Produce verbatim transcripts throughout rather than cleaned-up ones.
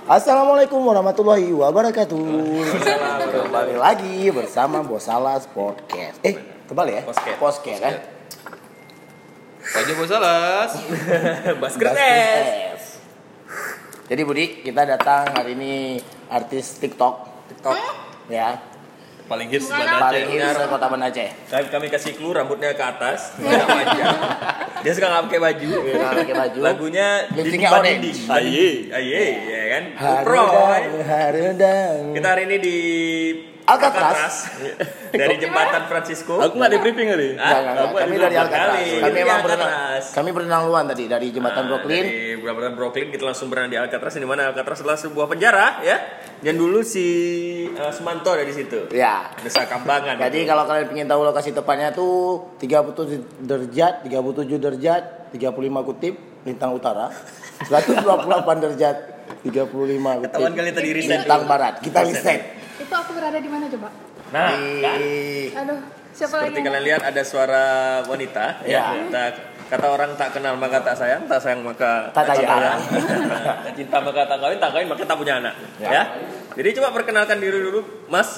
Assalamualaikum warahmatullahi wabarakatuh. Kembali lagi bersama Bosalas Podcast. Eh, kembali ya? Podcast. Podcast ya. Pagi Bosalas. Baskertes. Jadi Budi, kita datang hari ini artis TikTok. TikTok. Ya. Paling hits Banda Paling Aceh. hits Kota Banda Aceh. Kami, kami kasih clue rambutnya ke atas, enggak panjang. Dia suka nggak pakai baju. Nggak pakai baju. Lagunya Lipsticknya Dinding orange. Dinding. Aye, aye, ya kan. Pro. Harudang, harudang. Kita hari ini di Alcatraz. Dari jembatan Francisco. Aku nggak di briefing kali. Enggak, enggak, enggak. Aku Kami ada dari dua Alcatraz. kali. Kami Dari memang berenang. Alcatraz. Kami berenang luan tadi dari jembatan Nah, Brooklyn. Dari jembatan Brooklyn kita langsung berenang di Alcatraz, di mana Alcatraz adalah sebuah penjara ya. Yang dulu si uh, Sumanto ada di situ. Ya. Desa Kambangan. Jadi kalau kalian ingin tahu lokasi tepatnya tuh tiga puluh tujuh derajat, tiga puluh tujuh derajat, tiga puluh lima kutip lintang utara, seratus dua puluh delapan derajat, tiga puluh lima kutip Ketahuan kali tadi riset lintang barat. Kita riset. Itu aku berada di mana coba? Nah, kan? Di Aduh, siapa Seperti lagi? kalian lihat ada suara wanita Ya. ya. Kita, kata orang tak kenal maka tak sayang, tak sayang maka Tak sayang. tak cinta maka tak kawin, tak kawin maka tak punya anak. Ya. Ya. Jadi coba perkenalkan diri dulu, Mas.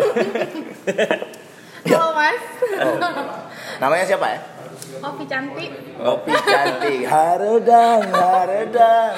Halo Mas. namanya siapa ya? Opi cantik. Kopi cantik, harudang, harudang.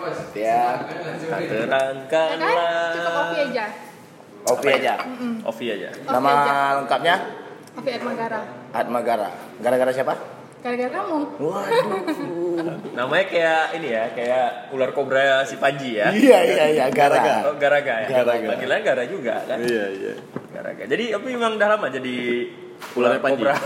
Ya, Tak Ya terangkanlah. kan? Cukup Opi aja. Kopi aja. Ovi aja. Opi Nama aja. lengkapnya Opi Atmagara. Atmagara. Gara-gara siapa? Gara-gara kamu. Waduh. Namanya kayak ini ya, kayak ular kobra si Panji ya. Iya iya iya, gara. Oh, Garaga ya. Garaga. Panggilannya Gara juga kan. Iya iya. Garaga. Jadi Opi memang udah lama jadi Ularnya Panji. kobra.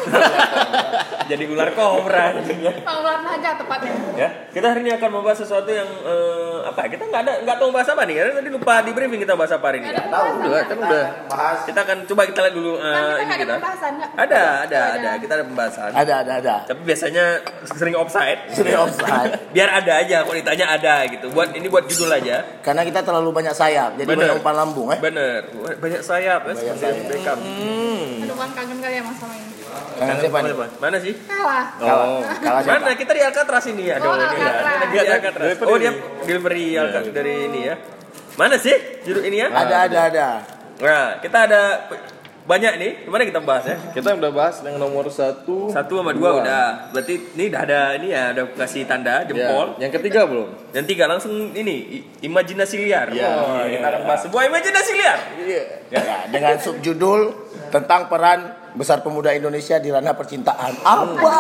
Jadi ular kobra. Ular naga tepatnya. Ya, kita hari ini akan membahas sesuatu yang eh, apa? Kita nggak ada nggak tahu bahas apa nih. Karena tadi lupa di briefing kita bahas apa hari ini. Nggak ada Tahu pembahasan, udah nggak? kan udah bahas. Kita akan coba kita lihat dulu eh, Kan kita ini nggak ada kita. pembahasan nggak? Ada, ada, Oh, ada. ada. Kita ada pembahasan. Ada ada ada. Tapi biasanya sering offside. Sering offside. Biar ada aja, kalau ditanya ada gitu. Buat ini buat judul aja. Karena kita terlalu banyak sayap, jadi Bener. banyak umpan lambung eh. Bener, banyak sayap ya, seperti sayap. Beckham. Hmm. Aduh kan kangen kali ya Mas sama ini. Kangen siapa nih? Mana sih? Kalah. Kalah. Kalah siapa? Mana? Kita di Alcatraz ini ya. Oh, Alcatraz. Di Alcatraz. Oh, dia delivery Alcatraz dari ini ya. Mana sih judul ini ya? Ada ada ada. Nah, kita ada banyak nih. Gimana kita bahas ya? Kita udah bahas yang nomor satu. Satu sama dua udah. Berarti ini udah ada ini ya, udah kasih tanda jempol. Ya. Yang ketiga belum? Dan tiga langsung ini i- imajinasi liar. Ya, Oh, iya. kita akan bahas sebuah imajinasi liar. Ya, dengan subjudul tentang peran besar pemuda Indonesia di ranah percintaan. Apa?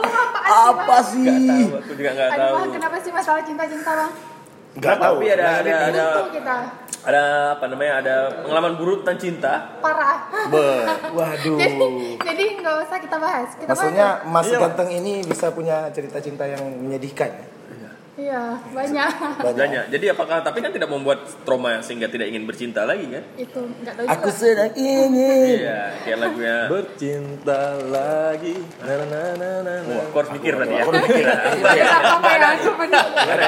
Apa sih? Gak tahu, aku juga nggak Aduh tahu. Bang, kenapa sih masalah cinta-cinta Bang? Gak tahu. Tapi ada ada ada Buntu kita. ada apa namanya? Ada pengalaman buruk tentang cinta. Parah. Be, waduh. Jadi jadi nggak usah kita bahas. Kita Maksudnya Mas Iya, ganteng ini bisa punya cerita cinta yang menyedihkan. bahas. Iya, banyak. Banyak. Jadi apakah tapi kan tidak membuat trauma sehingga tidak ingin bercinta lagi kan? Itu nggak tahu Aku juga. sedang ingin. Iya, kayak lagunya. Bercinta lagi. Na na na na na. Wah, aku harus mikir tadi ya. Aku udah mikir. Ada apa ya sebenarnya?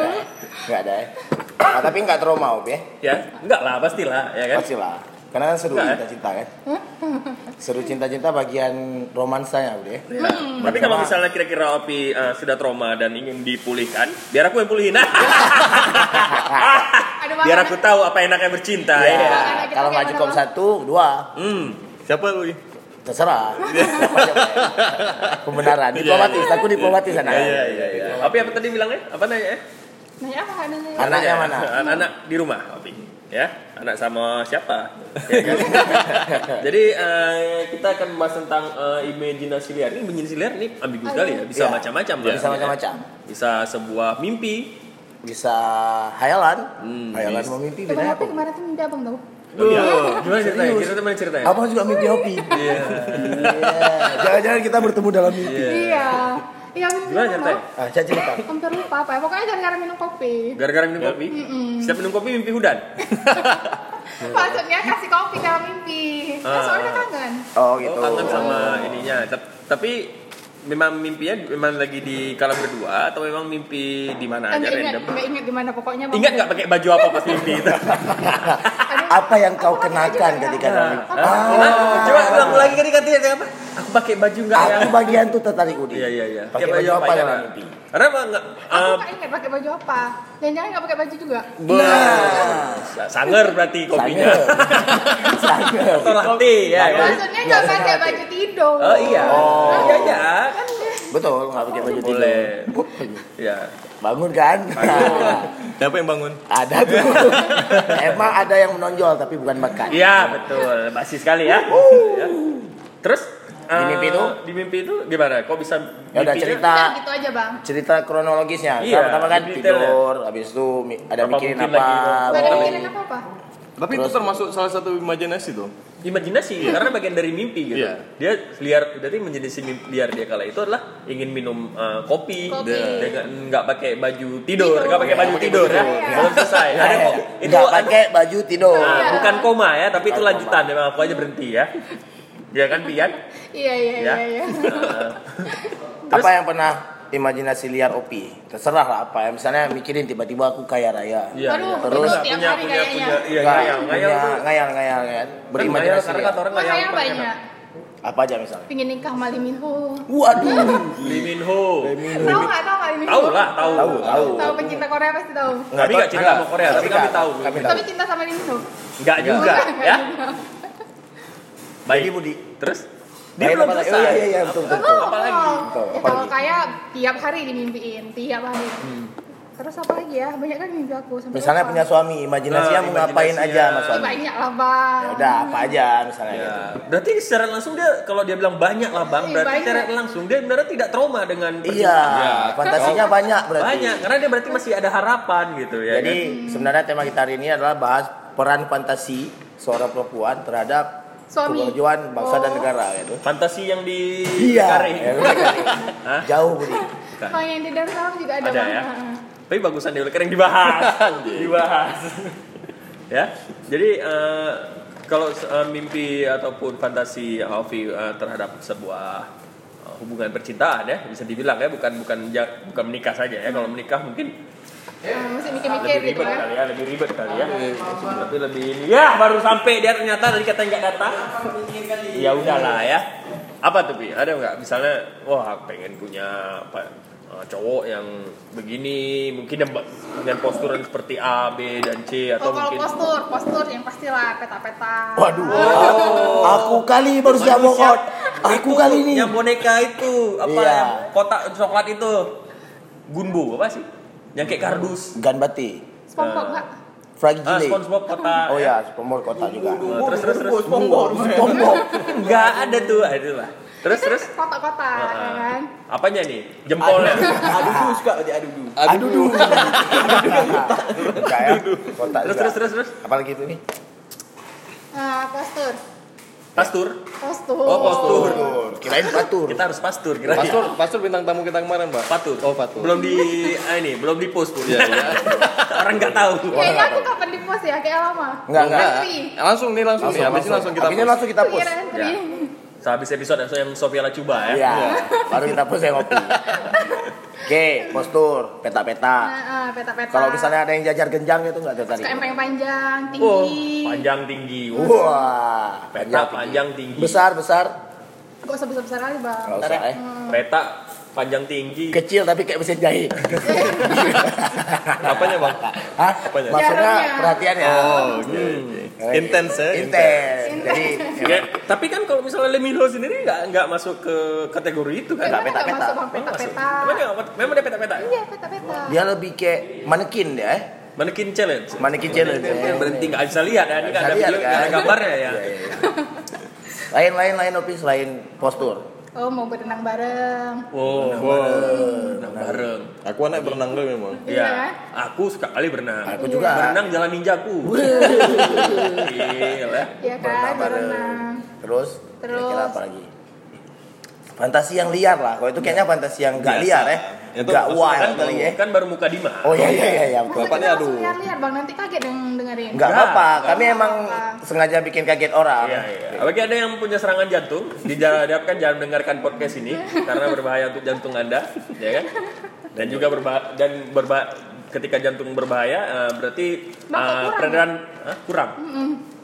Gak ada ya. Nah, tapi nggak trauma Ob ya. Ya, enggak lah, pastilah, ya kan? Pastilah. Karena kan seru Enggak, ya? cinta-cinta kan. Seru cinta-cinta bagian romansanya Ob ya. Ya. Tapi kalau misalnya kira-kira Opi eh, sudah trauma dan ingin dipulihkan, biar aku yang pulihin. Ada Biar makanan. aku tahu apa enaknya bercinta. Ya, Ya. kita kalau nggak kayak cukup mana, satu, dua, Hmm. Siapa lu? terserah. Siapa siapa ya? Pembenaran. Diplomatis. Aku diplomatis anak. Iya, iya, iya. Opi apa tadi bilangnya? Apa nanya? eh? Nanya apa nanya? Anaknya mana? Anak-anak di rumah, Opi. Ya, anak sama siapa? Ya, kan? Jadi eh, kita akan membahas tentang eh, imajinasi liar. Ini imajinasi liar ini ambigu sekali ya, bisa Iya. macam-macam. Bisa bahasanya. macam-macam. Bisa sebuah mimpi. Bisa hayalan. Hmm, Hayalan bisa. sama mimpi Bang bedanya Opi apa? kemarin tuh mimpi abang tau. Oh, iya. Gimana ceritanya? Serius. Cerita mana ceritanya? Abang juga mimpi hobi. Iya. Iya. Jangan-jangan kita bertemu dalam mimpi. Iya. Iya mimpi Gimana abang ceritanya? tau. Ah, saya cerita. Hampir lupa apa ya. Pokoknya gara-gara minum kopi. Gara-gara minum kopi. Setiap minum kopi mimpi hudan. Maksudnya kasih kopi dalam mimpi. Kan Ah. soalnya kangen. Oh Oh, gitu. kangen sama ininya. Tap- Tapi memang mimpinya memang lagi di kala berdua atau memang mimpi di mana aja Nggak ingat, random? nggak ingat di mana pokoknya. Bang. Ingat nggak pakai baju apa pas mimpi itu? Apa yang kau kenakan ketika kau mimpi? Hah? Coba ulang lagi tadi katanya apa? Aku pakai baju enggak ya? Aku bagian tuh tertarik Udi. Iya iya iya. Pakai baju apa ya? yang mimpi? Karena emang enggak Aku uh, nggak ingat pakai baju apa. Jangan-jangan nggak pakai baju juga. Nah, sanger berarti kopinya. Sanger. Atau latte ya. ya. Maksudnya nggak pakai baju tidur. Oh iya. Oh. Iya iya kan. Betul, nggak pakai baju tidur. Boleh. Ya. Bangun kan? Siapa yang bangun? Ada tuh. Emang ada yang menonjol tapi bukan bakat. Iya betul. Basi sekali ya. Ya. Terus Di mimpi eh, itu? Di mimpi itu gimana? Kok bisa Ya udah mimpinya- cerita. Udah gitu aja bang. Cerita kronologisnya. Iya, Pertama kan detail tidur, habis itu mi- ada Apa mikirin mungkin apa. lagi, Gak ada apa mikirin lagi. apa apa. Tapi itu termasuk salah satu imajinasi tuh. Imajinasi karena bagian dari mimpi gitu. Iya. Dia liar, berarti menjadi si mimpi liar dia kala itu adalah ingin minum uh, kopi, Kopi. dengan nggak pakai baju tidur, Tidur. nggak pakai baju Iya, tidur ya. Iya. Belum selesai. Ada kok itu Nggak ada- pakai baju tidur. Nah, Iya. bukan koma ya, tapi itu Bukan lanjutan. Memang aku aja berhenti ya. Ya kan Pian? Iya iya Ya. iya. iya. Uh, terus Apa yang pernah imajinasi liar Opi? Terserah lah apa ya. Misalnya mikirin tiba-tiba aku kaya raya. Iya, Aduh, iya. terus itu tiap hari kayaknya. punya, iya, Nggak, ngayal, ngayal punya- tuh. ngayal, ngayal, ngayal. Kan Berimajinasi ngayal, karena liar. kata orang Wah ngayal yang pakai banyak. Apa aja misalnya? Pingin nikah sama Lee Min Ho. Waduh. Lee Min Ho. Tahu nggak tahu nggak Lee Min Ho? Tahu lah, tahu. Tahu, tahu. Tahu pencinta Korea pasti tahu. Kami nggak cinta sama Korea, tapi kami tahu. Kami Tapi tahu. cinta sama Lee Min Ho. Enggak juga, Nggak ya. juga. Baik, Jadi, Budi. Terus dia Baik, belum apa lagi? selesai. Oh, iya, iya, betul, betul. Betul. Apalagi? Betul, Ya, apalagi? kalau kayak tiap hari dimimpiin, tiap hari. Terus apa lagi ya? Banyak kan mimpi aku. sampai Misalnya lupa. punya suami, imajinasinya Nah, mau ngapain imajinasinya. aja sama Ih, suami. banyak lah bang. Ya udah, apa aja misalnya Ya, gitu. berarti secara langsung dia kalau dia bilang banyak lah bang, Iya, berarti banyak. secara langsung dia sebenarnya tidak trauma dengan Iya, percintaan. fantasinya banyak berarti. Banyak, karena dia berarti masih ada harapan gitu ya. Jadi kan? sebenarnya tema kita hari ini adalah bahas peran fantasi seorang perempuan terhadap Suami. kemajuan bangsa dan Oh. negara gitu. Fantasi yang di Iya. Kari. ya, udah kali. Hah? Jauh Budi. Kalau yang di dalam sekarang juga ada, Ada bang. ya? Tapi bagusan di Kering dibahas, dibahas. Ya, jadi eh, kalau eh, mimpi ataupun fantasi Alfi eh, terhadap sebuah eh, hubungan percintaan ya, bisa dibilang ya, bukan bukan ja- bukan menikah saja ya. Kalau menikah mungkin Ah, mesti mikir-mikir lebih gitu ribet ya. kali ya, lebih ribet kali ya. Tapi lebih ini ya baru sampai dia ternyata tadi katanya nggak datang. Ya udahlah ya. Apa tuh Pi? Ada nggak? Misalnya, wah pengen punya apa? eh, cowok yang begini, mungkin yang ba- dengan postur yang seperti A, B dan C atau Oh, kalau mungkin postur, postur yang pastilah peta-peta. Waduh. Aku kali baru siap Manusia. bokot. Aku Itu, kali ini. yang boneka itu apa Iya. yang kotak coklat itu Gunbo apa sih? Yang kayak kardus. Ganbati. SpongeBob nggak? Fragile. Ah, SpongeBob kotak. Oh ya, SpongeBob kota juga. Nah, terus terus terus. SpongeBob. SpongeBob. Enggak ada tuh, ah, itulah. Terus terus. Kotak-kotak, ya Ah, kan? apanya nih? Jempolnya. Aduh duh suka aja aduh duh. Aduh, Aduh duh. Enggak ya. Kota Terus juga. terus terus terus. Apalagi itu nih? Ah, postur. Pastur. Postur. Oh, postur. Tur. Kirain patur. Kita harus pastur kira Pastor, pastor bintang tamu kita kemarin, Pak. Patur. Oh, Patur. Belum di ah, ini, belum di post pun. Iya, iya. Orang nggak tahu. Kayaknya aku kapan di post ya? Kayak lama. Enggak, enggak. Entry. Langsung nih, langsung, nih. Habis ini langsung kita Habis ini post. langsung kita post. Kira entry. Ya. Sehabis episode yang Sofia Lacuba ya. Iya. Baru kita post yang ngopi. Oke, postur, peta-peta. Nah, ah, peta-peta. Kalau misalnya ada yang jajar genjang itu enggak tertarik. Suka yang panjang, Oh, tinggi. panjang tinggi. Wah, Peta panjang tinggi. Besar, besar. Gak usah besar-besar kali bang. Enggak usah, eh. Peta panjang tinggi. Kecil tapi kayak mesin jahit. Apanya, Bang? Hah? Apanya? Maksudnya Jarumnya. perhatian ya. Oh, oke. Eh, Intens ya? Intens. Jadi Ya, tapi kan kalau misalnya Lee Min Ho sendiri nggak nggak masuk ke kategori itu kan? Enggak, Memang peta-peta. masuk bang, Memang masuk. peta-peta. Memang dia- Memang dia peta-peta. Iya, peta-peta. dia lebih kayak manekin dia, eh. Manekin challenge. Manekin challenge. Yang berhenti nggak bisa lihat ya, ini nggak ada Bisa lihat, video, nggak ada kan? gambarnya ya. Iya, iya, iya. Lain lain lain Opi selain postur. Oh, mau berenang bareng. Wow, berenang bareng. Aku anak berenang dulu memang. Iya. Ya, aku sekali kali berenang. Aku juga. Berenang jalan ninjaku. Gila. Iya kan, berenang. Terus, Terus. kira-kira apa lagi? Fantasi yang liar lah. Kalau itu kayaknya fantasi yang gak Biasa. liar ya. Itu Gak maksudnya wild Kan, kali ya. kan baru muka Dima. Oh iya iya iya, iya betul. Masa Bapaknya kita aduh. langsung lihat-lihat bang, nanti kaget yang dengerin. Enggak Enggak, apa-apa. enggak Kami emang apa-apa. sengaja bikin kaget orang. Iya, iya. Bagi ada yang punya serangan jantung, dihadapkan jangan mendengarkan podcast ini karena berbahaya untuk jantung Anda, ya kan? Dan juga berbahaya dan berbahaya ketika jantung berbahaya eh, berarti Bapak eh, kurang. peredaran Hah? kurang.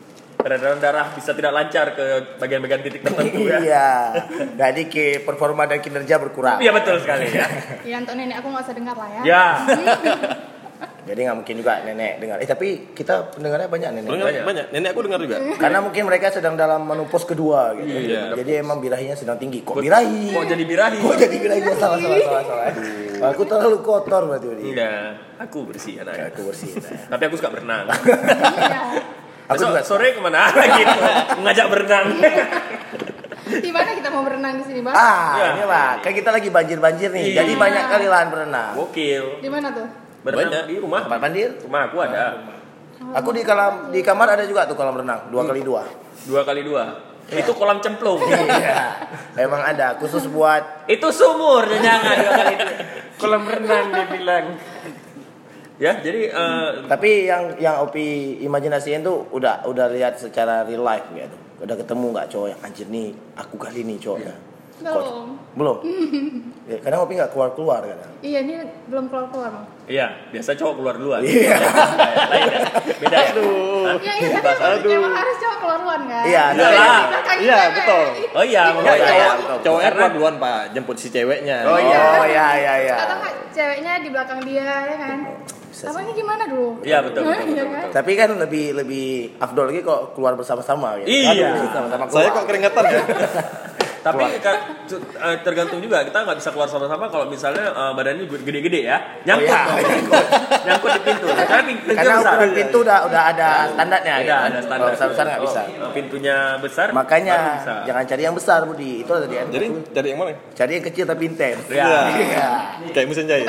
peredaran darah bisa tidak lancar ke bagian-bagian titik tertentu ya. Iya. Jadi ke performa dan kinerja berkurang. Iya betul sekali ya. Ya untuk nenek aku nggak usah dengar lah ya. Ya. Jadi nggak mungkin juga nenek dengar. Eh tapi kita pendengarnya banyak nenek. Dengar banyak. banyak. Nenek aku dengar juga. Karena mungkin mereka sedang dalam menopause kedua gitu. Iya. Jadi emang birahinya sedang tinggi. Kok birahi? Kok jadi birahi? Kok jadi birahi? Salah salah salah salah. Aduh. Aku terlalu kotor berarti Udi. Iya, aku bersih anak. Aku bersih. Nah. Tapi aku suka berenang. Iya. Aku Besok juga sore kemana gitu? Ngajak berenang. Di mana kita mau berenang di sini, Bang? Ah, Ya. ini Pak. Kan kita lagi banjir-banjir nih. Iya. Jadi banyak kali lahan berenang. Gokil. Di mana tuh? Berenang Banyak. di rumah. Tempat banjir? Rumah aku ada. Aku di kolam di kamar ada juga tuh kolam renang, dua kali dua. Dua kali dua. Itu kolam cemplung. Iya, emang ada khusus buat. Itu sumur, jangan dua kali dua. Kolam renang dia bilang. Ya, jadi eh, Tapi yang yang Opi imajinasiin tuh udah udah lihat secara real life gitu. Udah ketemu nggak cowok yang anjir nih, aku kali nih cowoknya. Belum. Belum. Ya, kadang Opi nggak keluar keluar kadang. Iya, ini belum keluar-keluar, Bang. iya, biasa cowok keluar duluan. Iya. Lain ya? Beda ya? Hah? Iya, iya, tapi emang harus cowok keluar-keluar kan? Iya, Iya lah. Iya, betul. Oh iya, Iya, makanya. iya, ya. betul. Cowoknya keluar duluan Pak, jemput si ceweknya. Oh iya, oh iya iya iya. Atau nggak ceweknya di belakang dia, ya kan? Bisa Apa sih. ini gimana dulu? Iya, betul, betul, Iya betul, kan? betul. Tapi kan lebih lebih afdol lagi kok keluar bersama-sama gitu. Iya. Aduh, sama-sama keluar. Saya kok keringetan ya? Tapi kan, tu- eh, tergantung juga, kita nggak bisa keluar sama-sama kalau misalnya eh, badannya gede-gede ya. Nyangkut. Oh, iya. dong. Nyangkut di pintu. Karena pintu Karena besar. ukuran pintu udah udah ada standarnya. Ada, gitu. ada standar. Kalau besar-besar nggak bisa. Kalau pintunya besar, Makanya baru bisa. jangan cari yang besar Budi. Itu tadi. Jadi cari yang mana? Cari yang kecil tapi intens. Ya. Iya. Kayak mesin jahit.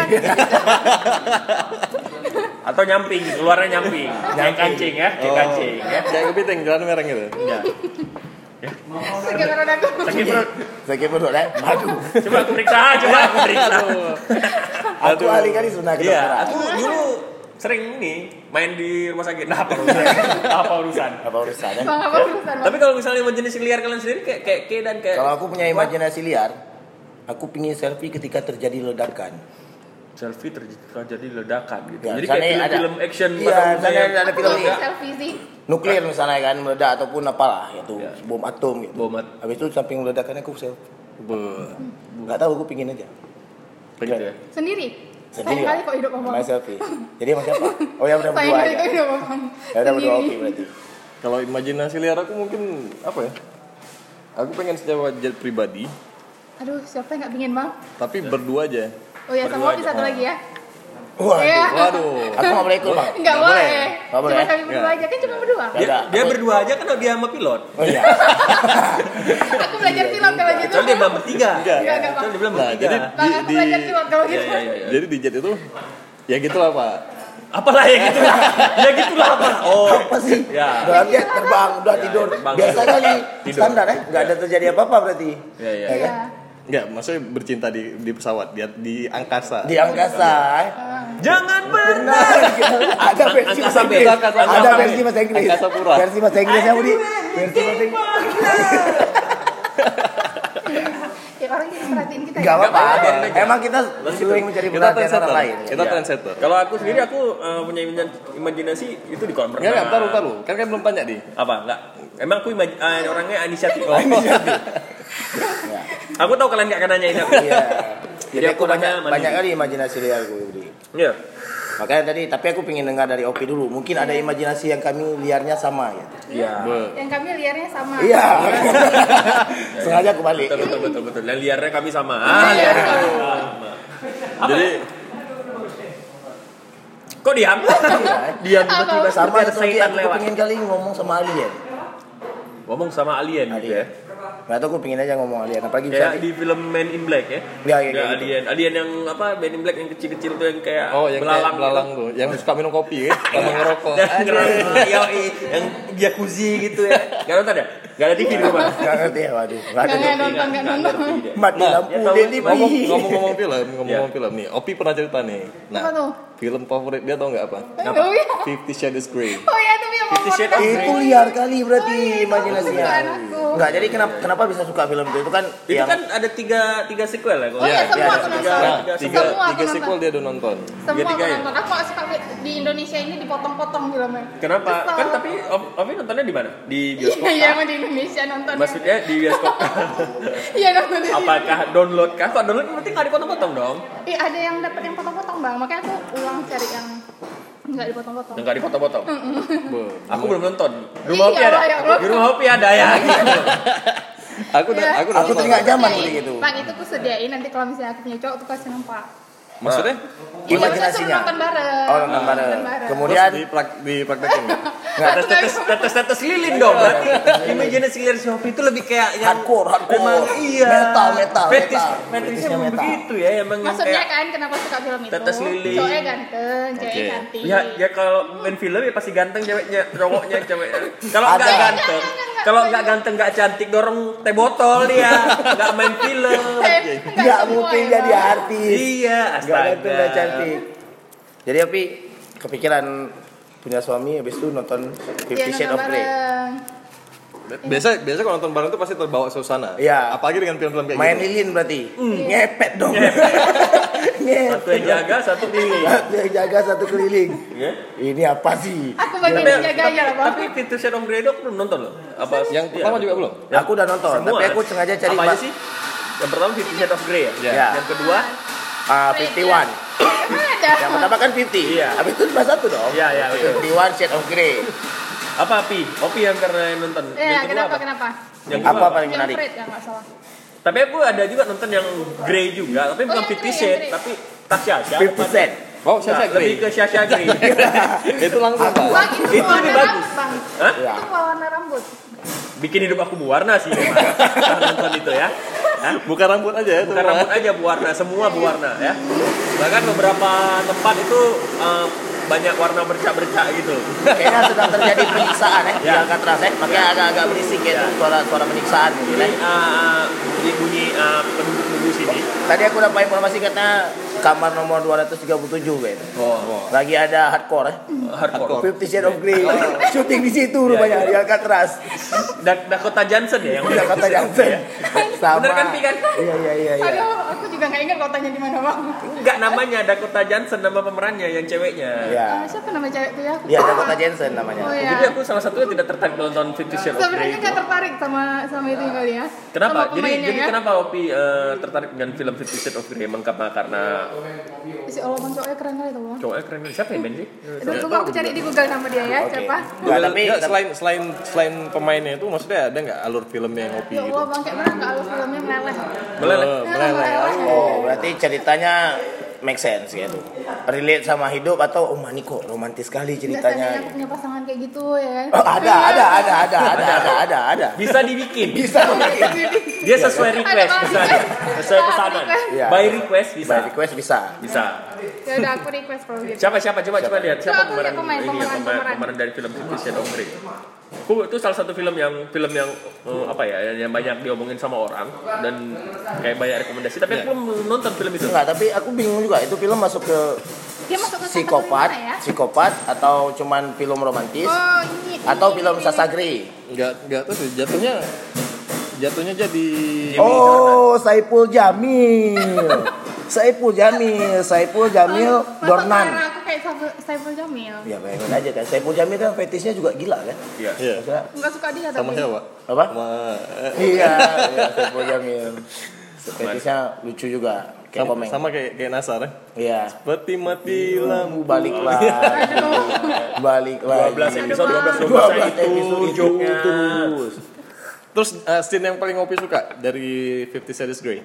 Atau nyamping, keluarnya nyamping. Kayak kancing ya, kayak Oh. kancing ya. Kayak kepiting jalan merah gitu. Ya. Sakit perut aku. Sakit perut. Sakit perut eh. Aduh. Coba aku periksa, coba aku periksa. Aku ahli kali sunah Iya, kedokteran. aku dulu sering ini main di rumah sakit. Nah, apa urusan? apa urusan? Apa urusan ya? Bang, apa urusan, Bang? Tapi kalau misalnya imajinasi liar kalian sendiri kayak kayak kayak dan kayak Kalau aku punya imajinasi liar, aku pingin selfie ketika terjadi ledakan. selfie ter- terjadi ledakan gitu. Ya, Jadi misalnya kayak ada- film action Iya, pada misalnya umumnya. ada Aku film mau ini. selfie sih. Nuklir misalnya kan meledak ataupun apalah itu Ya. bom atom gitu. Bom at- Habis itu samping ledakannya aku selfie. Be- Enggak tahu aku pingin aja. Gitu ya. Sendiri. Sendiri Sayang ya? kali kok hidup Bang. Main selfie. Jadi sama siapa? Oh ya udah Sayang berdua kali aja. kok hidup Bang. Ya udah berdua Sendiri. oke berarti. Kalau imajinasi liar aku mungkin apa ya? Aku pengen sewa jet pribadi, Aduh, siapa yang nggak pingin, Bang? tapi berdua aja. Oh ya, sama Opi satu lagi ya. Waduh. Iya. Waduh. Aku nggak boleh ikut bang. Enggak boleh. Nggak boleh. Cuma kami berdua aja kan cuma berdua. Ya Dia, udah. dia berdua aja kan dia sama pilot. Oh iya. Aku belajar pilot kalau gitu. Soalnya dia bilang bertiga. Enggak. Enggak, enggak, Bang. Soalnya dia bilang Nah, bertiga. jadi Bang, di, aku di belajar pilot kalau Iya, gitu. iya, iya, iya. jadi di jet itu ya gitulah Pak. Apalah ya gitu lah. ya gitulah apa? Oh. Apa sih? Ya. Berarti terbang, udah Ya, tidur. terbang. Biasa kali Tidur. standar ya. Nggak ada terjadi apa-apa berarti. Iya, iya. Ya kan? Iya. Enggak, maksudnya bercinta di di pesawat, di, di angkasa. Di angkasa. eh. Jangan pernah. Benar. Ada versi Angkasa bahasa Inggris. beda, angkasa Ada beda. versi bahasa Inggris. Angkasa pura. Versi bahasa Inggrisnya Budi. Versi bahasa Inggris. Ya orang jadi perhatiin kita. Enggak ya. apa-apa. biarin aja. Emang kita sering mencari Kita perhatian trendsetter. orang lain. Kita Iya. trendsetter. Kalau aku sendiri aku eh, punya imaj- imajinasi itu di kolam renang. Enggak, enggak, taruh, taruh. Kan kan belum tanya di. Apa? Enggak. Emang aku imaj- eh, orangnya inisiatif. Oh. Ya. Aku tahu kalian gak akan nanyain aku. Iya. Jadi Jadi aku aku banyak banyak banyak kali imajinasi liar gue Budi. Iya. Makanya tadi, tapi aku pengen dengar dari Opi dulu. Mungkin ada imajinasi yang kami liarnya sama ya. Iya. Be- Yang kami liarnya sama. Iya. Sengaja aku balik. Betul betul betul betul. Dan liarnya kami sama. Ah, liarnya kami sama. Jadi Kok diam? diam tiba-tiba Sama seperti ada seperti setan aku lewat. pengen kali ngomong sama alien. Ngomong sama alien gitu ya. Alien. Nggak tahu aku pengen aja ngomong alien. Apalagi Kayak bisa di film Man in Black ya. Ya, ya, Ada kayak gitu. alien, alien yang apa? Man in Black yang kecil-kecil tuh yang kayak oh yang belalang. kayak belalang tuh, yang suka minum kopi kan, sama ngerokok. Dan ngerokok, yoi, yang jacuzzi gitu ya. Gak nonton ya? Gak ada T V di rumah. Nggak ngerti ya, waduh. Nggak ada. Nggak tuh. nonton, nggak nonton. ngerti dia. Mati Nah, lampu ya tahu, Dedi Ngomong, Pi. ngomong-ngomong film, ngomong-ngomong Iya. film nih. Opi pernah cerita nih. Nah, Apa tuh? film favorit dia tau nggak apa? Oh iya. Fifty Shades Grey. Oh iya, itu yang Fifty mau Shades of Itu liar kali berarti Bukan imajinasinya. aku. Enggak, jadi kenapa kenapa bisa suka film itu? Itu kan Itu yang kan ada tiga tiga sequel ya. Oh iya, semua iya, aku tiga, nonton. tiga, tiga, Semua aku tiga nonton. sequel dia udah nonton. Semua Tiga-tiga aku ya? nonton. Aku gak suka di Indonesia ini dipotong-potong filmnya. Kenapa? Kesel. Kan tapi Om- Ovi nontonnya di mana? Di bioskop. Iya, kah? emang di Indonesia nonton. Maksudnya di bioskop. Iya nonton di Apakah download kah? Kok download berarti nggak dipotong-potong dong? Iya, ada yang dapat yang potong-potong bang. Makanya aku ulang cari yang nggak dipotong-potong. Yang nggak dipotong-potong. Be- Aku belum nonton. Di rumah Hopi Iya, ada. ya Allah. Di rumah Hopi ada ya. Gitu. Aku udah Iya. aku udah Aku nonton. teringat zaman Iya, udah gitu. Bang, itu aku sediain nanti kalau misalnya aku punya cowok tuh kasih nampak. Maksudnya? Iya, maksudnya Imajinasinya. suruh nonton bareng. Oh, nonton bareng. Nonton bareng. Kemudian Terus di prak, di praktekin nggak? Tetes tetes tetes lilin dong. Berarti imajinasi dari si Hopi itu lebih kayak yang hardcore, hardcore. Memang iya. Metal, metal, Fetis, metal. fetisnya Fetisnya memang metal. begitu ya, emang yang Maksudnya kayak kan kenapa suka film itu? tetes lilin. Cowoknya ganteng, ceweknya Oke. cantik. ya ya kalau main film ya pasti ganteng ceweknya, cowoknya ceweknya. Kalau Ada. nggak ganteng, kalau nggak ganteng nggak cantik dorong teh botol dia, nggak main film. Eh, nggak semua mungkin ya, jadi Bang. artis. Iya, Nggak ganteng, nggak astaga. cantik. Jadi Opi kepikiran punya suami habis itu nonton Fifty Iya, Shades nonton of Grey. bareng. Biasa biasa kalau nonton bareng tuh pasti terbawa suasana. Iya. Apalagi dengan film-film kayak Main gitu. lilin berarti. Ngepet dong. Satu yang jaga, satu keliling. Satu yang jaga, satu keliling. Ya. Ini apa sih? Aku bagian Tapi, yang jaga ya, Bang. tapi Fifty Shades of Grey itu aku belum nonton loh. Apa Yang iya. pertama juga belum? Aku udah nonton, Semua. tapi aku sengaja cari apa aja ba- sih? Yang pertama Fifty Shades of Grey ya. Iya. Yang kedua, ah, fifty one. Emang ada? Yang pertama kan fifty. Iya. Habis itu cuma satu dong. Iya, iya, betul. fifty one Shades of Grey. apa Pi? Opi yang karena yang nonton. Iya, Yang kedua kenapa apa? kenapa? Yang Apa kedua paling Yang menarik? Fred ya nggak salah. Tapi aku ada juga nonton yang Grey juga, tapi Oh, bukan yang Fifty Grey, Shades, yang Grey. tapi Tasya Tasya. fifty Cent. Oh, Nah, saya lebih ke Syasha Grey. Itu langsung Pak. Bang, itu, Itu warna lebih bagus. rambut, Bang. Hah? Iya. Itu warna rambut. Bikin hidup aku berwarna sih memang. Nonton itu ya. Hah? Bukan rambut aja ya itu. Bukan rambut aja berwarna, semua berwarna ya. Bahkan beberapa tempat itu eh, banyak warna bercak-bercak gitu. Kayaknya sedang terjadi penyiksaan ya, di Ya. Alcatraz ya. Makanya agak-agak berisik ya, Ya. suara suara penyiksaan gitu Ini ya. eh, bunyi bunyi eh, penduduk nunggu sini. Tadi aku dapat informasi katanya kamar nomor dua ratus tiga puluh tujuh kayaknya. Oh, Lagi ada hardcore ya. hardcore. Fifty Shades of Grey. Syuting di situ rupanya di Alcatraz. Da- Dakota Johnson ya yang Udah kata Johnson. Sama. Bener kan, Pi, kan? Iya iya iya iya. Aduh, aku juga nggak ingat kotanya di mana, Bang. Enggak, namanya Dakota Johnson, nama pemerannya yang ceweknya. Iya. Ah, siapa nama cewek itu ya? Aku Iya lupa. Dakota Johnson namanya. Oh iya. Jadi aku salah satunya tidak tertarik nonton Fifty Shades of Grey Sebenarnya itu. nggak tertarik sama sama itu kali ya. Kenapa? Sama Jadi pemainnya jadi ya. kenapa Opi eh, tertarik dengan film Fifty Shades of Grey? Emang karena karena Si Allah Bang cowoknya keren kali tuh, Bang. cowoknya keren. Siapa yang main sih? Aduh, tunggu aku cari di Google nama dia ya, Oke. siapa? Nggak, tapi Nggak, selain selain selain pemainnya itu maksudnya ada nggak alur filmnya yang ngopi Ya gitu? Allah, Bang, kayak mana nggak alur filmnya meleleh. Meleleh. Oh, meleleh. oh berarti ceritanya make sense gitu. Relate sama hidup atau oh mani kok romantis sekali Nggak ceritanya. sayangnya aku punya pasangan kayak gitu ya kan. Oh, ada, ada, ada, ada, ada, ada, ada, ada. Bisa dibikin. Bisa banget. Dia sesuai request Ada bisa. banget. Sesuai pesanan. Iya. By request bisa. By request bisa. Bisa. Ya udah aku request kalau gitu. Siapa siapa coba coba lihat siapa Coba aku lihat pemeran pemain, ini pemeran, pemain, pemeran. pemeran dari film Fifty Shades of Grey. Aku itu salah satu film yang film yang eh, apa ya yang banyak diomongin sama orang dan kayak banyak rekomendasi tapi aku belum nonton film itu. Enggak, tapi aku bingung juga itu film masuk ke Dia masuk ke psikopat, kategori mana ya? psikopat atau cuman film romantis Oh, ini. atau ini, film ini. Sasha Grey. Nggak nggak tahu sih jatuhnya jatuhnya jadi Oh, Saipul Jamil. Saipul Jamil, Saipul Jamil Oh, masa Dornan. selera aku kayak Saiful- Saiful Jamil. Ya bayangin aja kan, Saipul Jamil kan fetisnya juga gila kan? Iya. Iya. Maksudnya, Enggak suka dia Sama tapi. siapa? apa? Sama eh, Iya, iya Saipul Jamil. Fetisnya lucu juga, kayak sama, komeng. sama kayak kayak Nasar ya. Iya. Seperti mati lampu. Balik lagi. Balik lagi. dua belas episode dua belas dua dua belas belas episode itu joknya. terus. Terus eh, scene yang paling ngopi suka dari Fifty Shades Grey.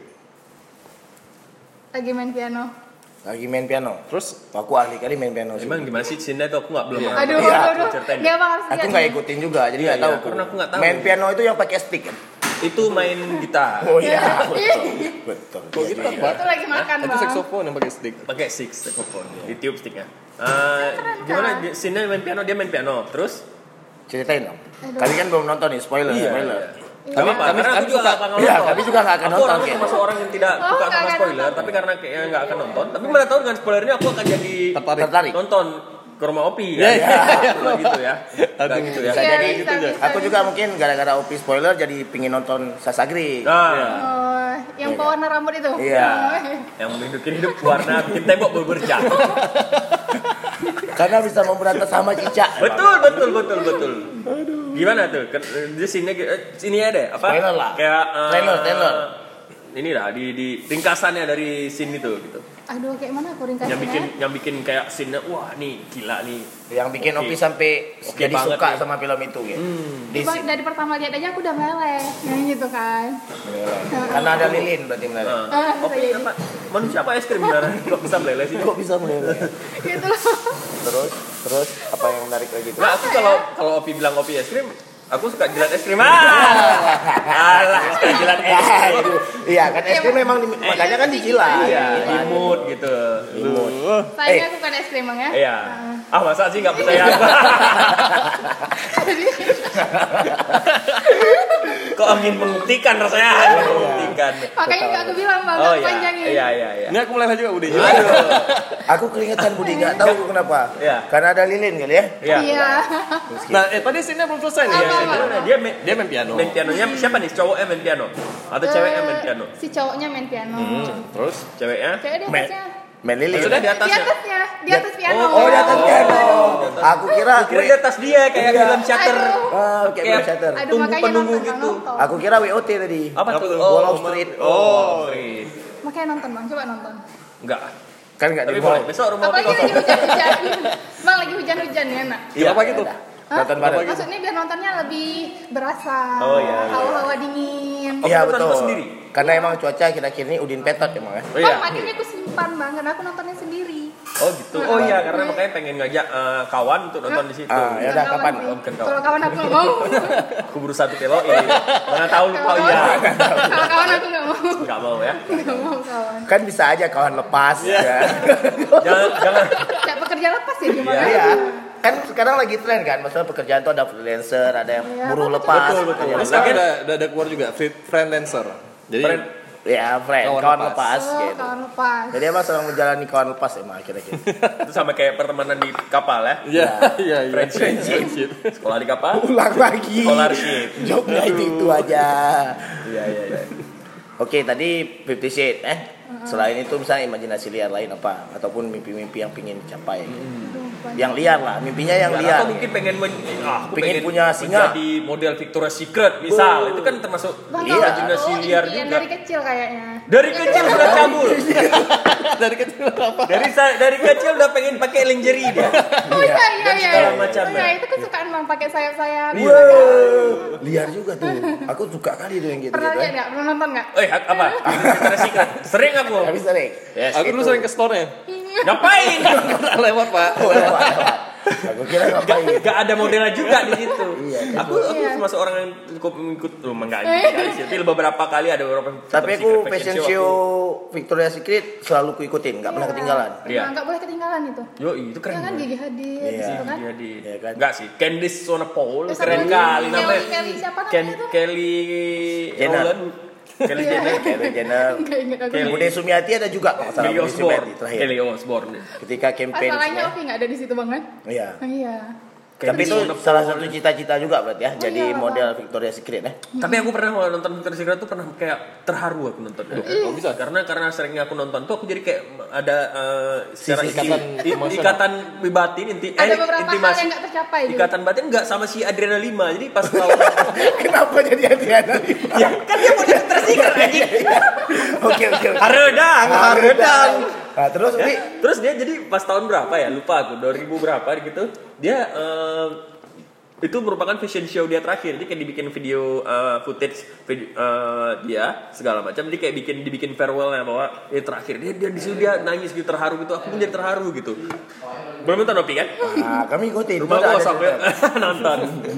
Lagi main piano. Lagi main piano. Terus Aku ahli kali main piano sih. Emang gimana sih scene itu aku nggak belum. pernah Aduh, Iya, aduh, ceritain. Dia bang harus Aku lihat nggak nih. ikutin juga, jadi nggak Iya, tahu. iya, karena aku nggak tahu. Main piano itu yang pakai stick kan? Itu main gitar. Oh iya, betul. Betul. kok gitu Iya, apa? Itu lagi makan Itu bang. saxophone yang pakai stick. Pakai six saxophone di tiup sticknya. Eh, gimana kan? scene-nya main piano dia main piano terus Ceritain dong. Aduh. Kali kan belum nonton nih, spoiler, Iya, spoiler. iya. Gak apa-apa, kami- karena aku kami juga suka- gak akan nonton. Iya, kami juga nggak akan Aku nonton, orangnya kayak. termasuk orang yang tidak Oh, suka nggak sama akan spoiler, nonton. tapi karena kayaknya nggak akan nonton. Tapi mana tahu dengan spoilernya aku akan jadi Tertarik. Tertarik. nonton. ke rumah Opi Ya, kan? ya, Nggak gitu ya. Nggak gitu ya. Bisa Iya, jadi bisa, gitu. bisa, Aku bisa. juga mungkin gara-gara Opi spoiler jadi pingin nonton Sasagri. Nah, Oh, yang Iya, pewarna rambut itu. Iya. yang bikin hidup warna bikin tembok berbercak. Karena bisa memberantas sama cicak. Betul, betul, betul, betul. Gimana tuh? Ke- Di sini eh, sini ada apa? Trailer lah. Kayak eh, Trailer, trailer. Ini lah di di ringkasannya dari scene itu gitu. Aduh, kayak mana aku ringkasnya? Yang bikin yang bikin kayak scene wah nih gila nih. Yang bikin Oke. Opi sampai Oke jadi banget suka nih. sama film itu gitu. Di Cuma sini. dari pertama lihat aja aku udah meleleh, yang gitu kan. Karena ada lilin berarti meleleh. Nah, Ah, Opi saya apa? Manusia apa es krim beneran? Kok bisa meleleh sih? Kok bisa meleleh? Gitu loh. Terus, terus apa yang menarik lagi tuh? Nah, aku kalau kalau Opi bilang Opi es krim, aku suka jilat es krim. Ah! Alah, suka jilat es krim. Iya kan es krim memang di- makanya kan dijilat. Iya, di mood gitu. Sayangnya aku kan es krim Bang ya. Iya. Ah. Ah, masa sih nggak percaya aku? Kok ingin membuktikan rasanya? Ingin membuktikan. Makanya nggak aku bilang Bang, Oh aku iya, panjangin. iya, iya, iya. Ini aku meleleh juga Budi. Aduh. Aku keringetan Budi nggak tahu kenapa. Iya. Karena ada lilin kali ya. Iya. Iya. Nah, eh tadi scene-nya belum selesai nih. Apa, Ya, apa? Gimana? Dia main, Dia main piano. main pianonya siapa nih? Cowoknya main piano atau ceweknya main piano? Si cowoknya main piano. Terus Ceweknya? Cewek di Main, atasnya. main lilin. Maksudnya di Di atasnya? atasnya, di atas piano. Oh, di atas piano. Aku kira Kira di atas dia kayak Iya. film Shutter. Aduh. Ah, kayak Kayak- film Shutter. Aduh, Tunggu makanya penunggu nonton, gitu. nonton. Aku kira W O T tadi. Apa tuh? Wall of Street. Oh, Street. Makanya nonton Bang, coba nonton. Enggak. Kan nggak Tapi di boleh. mall. Besok rumah Opi Apalagi lagi kosong. hujan-hujan. Bang lagi hujan-hujan ya nak. Iya, apa gitu? Hah? Nonton bareng. Maksudnya biar nontonnya lebih berasa. Oh, iya, iya. Hawa-hawa dingin. Oh, Iya nonton betul. sendiri? Karena emang cuaca kira-kira ini udin petot emang ya. Oh iya. Bang, makanya aku simpan Bang, karena aku nontonnya sendiri. Oh gitu. Oh iya, karena makanya pengen ngajak eh, kawan untuk nonton di situ. Ah, ya udah Bukan kapan? kawan Oh, sih. bukan kawan. Kalau kawan aku nggak mau. Aku berusaha satu kilo ini. Mana tahu lupa Kalau oh, iya. kawan- Kalau kawan aku nggak mau. Enggak mau ya. Nggak mau kawan. Kan bisa aja kawan lepas ya. Jangan jangan Kayak pekerja lepas ya gimana? Iya. Kan sekarang lagi tren kan, maksudnya pekerjaan tuh ada freelancer, ada yang Iya, buruh betul, lepas. betul, betul. ada yang- Terus ada, ada, ada keluar juga free- freelancer. Jadi Friend. Ya, friend, Kawan kawan, lepas. lepas, Oh, gitu. kawan lepas. Jadi emang sedang menjalani kawan lepas emang kira-kira. itu sama kayak pertemanan di kapal ya. Iya, iya, iya. Friendship. Friendship. Sekolah di kapal. Ulang lagi. Scholarship. Jobnya itu itu aja. Iya iya iya. Oke, tadi Fifty Shades eh. Selain itu misalnya imajinasi liar lain apa ataupun mimpi-mimpi yang pingin dicapai. Yang liar lah, mimpinya yang liar. Atau mungkin pengen men, ah, aku Pengen pengen, punya singa. menjadi model Victoria's Secret misal. Itu kan termasuk Bang, Iya. imajinasi oh, liar impian juga. dari kecil kayaknya. Dari kecil sudah cabul. Dari kecil apa? Dari sa- dari kecil udah pengen pakai lingerie dia. Oh iya iya Dan iya. segala iya. macamnya. Oh, iya, itu kesukaan Bang pakai sayap-sayap. Wow, liar juga tuh. Aku suka kali tuh yang gitu. Pernah gitu. lihat nggak? Pernah nonton nggak? Eh apa? Victoria's Secret. Sering aku. Tapi sering. Yes. Aku dulu Itu. sering ke store-nya. Ngapain? Lewat, Pak. Oh, lewat, lewat. Aku kira ngapain. Gak ada modelnya juga di situ. Iya, aku aku Iya. termasuk orang yang cukup mengikut rumah enggak kali sih. Tapi beberapa kali ada beberapa Tapi Victoria's aku Secret fashion show Victoria's Secret selalu kuikutin, nggak pernah ketinggalan. Iya. Nah, nggak boleh ketinggalan itu. Yo, itu keren. Jangan bro. Gigi Hadid Iya. gitu kan. Iya, di. Iya kan? Enggak sih. Candice Sonapol Terus keren sama kali Kelly- namanya. Kelly siapa namanya Ken- tuh? Kelly Jenner. Rowland. Kelly Iya. Jenner. Kylie Jenner. Nggak ingat aku. Kelly. Bude Sumiati ada juga kalau nggak salah. Kelly Bude Osbourne. Sumiati terakhir. Kelly Osbourne. Ketika campaign. Masalahnya Ovi nggak ada di situ banget. Iya. Iya. Tapi itu Sonapol. salah satu cita-cita juga berarti ya, jadi iya, model Victoria's Secret ya. Tapi aku pernah mau nonton Victoria's Secret tuh pernah kayak terharu aku nonton. Oh, bisa? Karena karena seringnya aku nonton tuh aku jadi kayak ada eh, secara Sisi- ikatan sisi- i- ikatan batin inti Ada eh, beberapa hal intimasi yang nggak tercapai juga. ikatan batin enggak sama si Adriana Lima. Jadi pas tahu Kenapa jadi Adriana? ya kan dia mau jadi tersikat anjing. Oke oke oke. Haredang, haredang. Nah, terus Ya, Umi, terus dia jadi pas tahun berapa ya? Lupa aku, dua ribu berapa gitu. Dia eh, itu merupakan fashion show dia terakhir. Jadi kayak dibikin video eh, footage video, eh, dia segala macam. Jadi kayak bikin dibikin farewellnya bahwa ini terakhir. Dia dia di situ dia nangis gitu terharu gitu. Aku pun jadi terharu gitu. Belum nonton Opi kan? nah, kami ikutin. Rumah Ada- ada kosong ya cerita. nonton.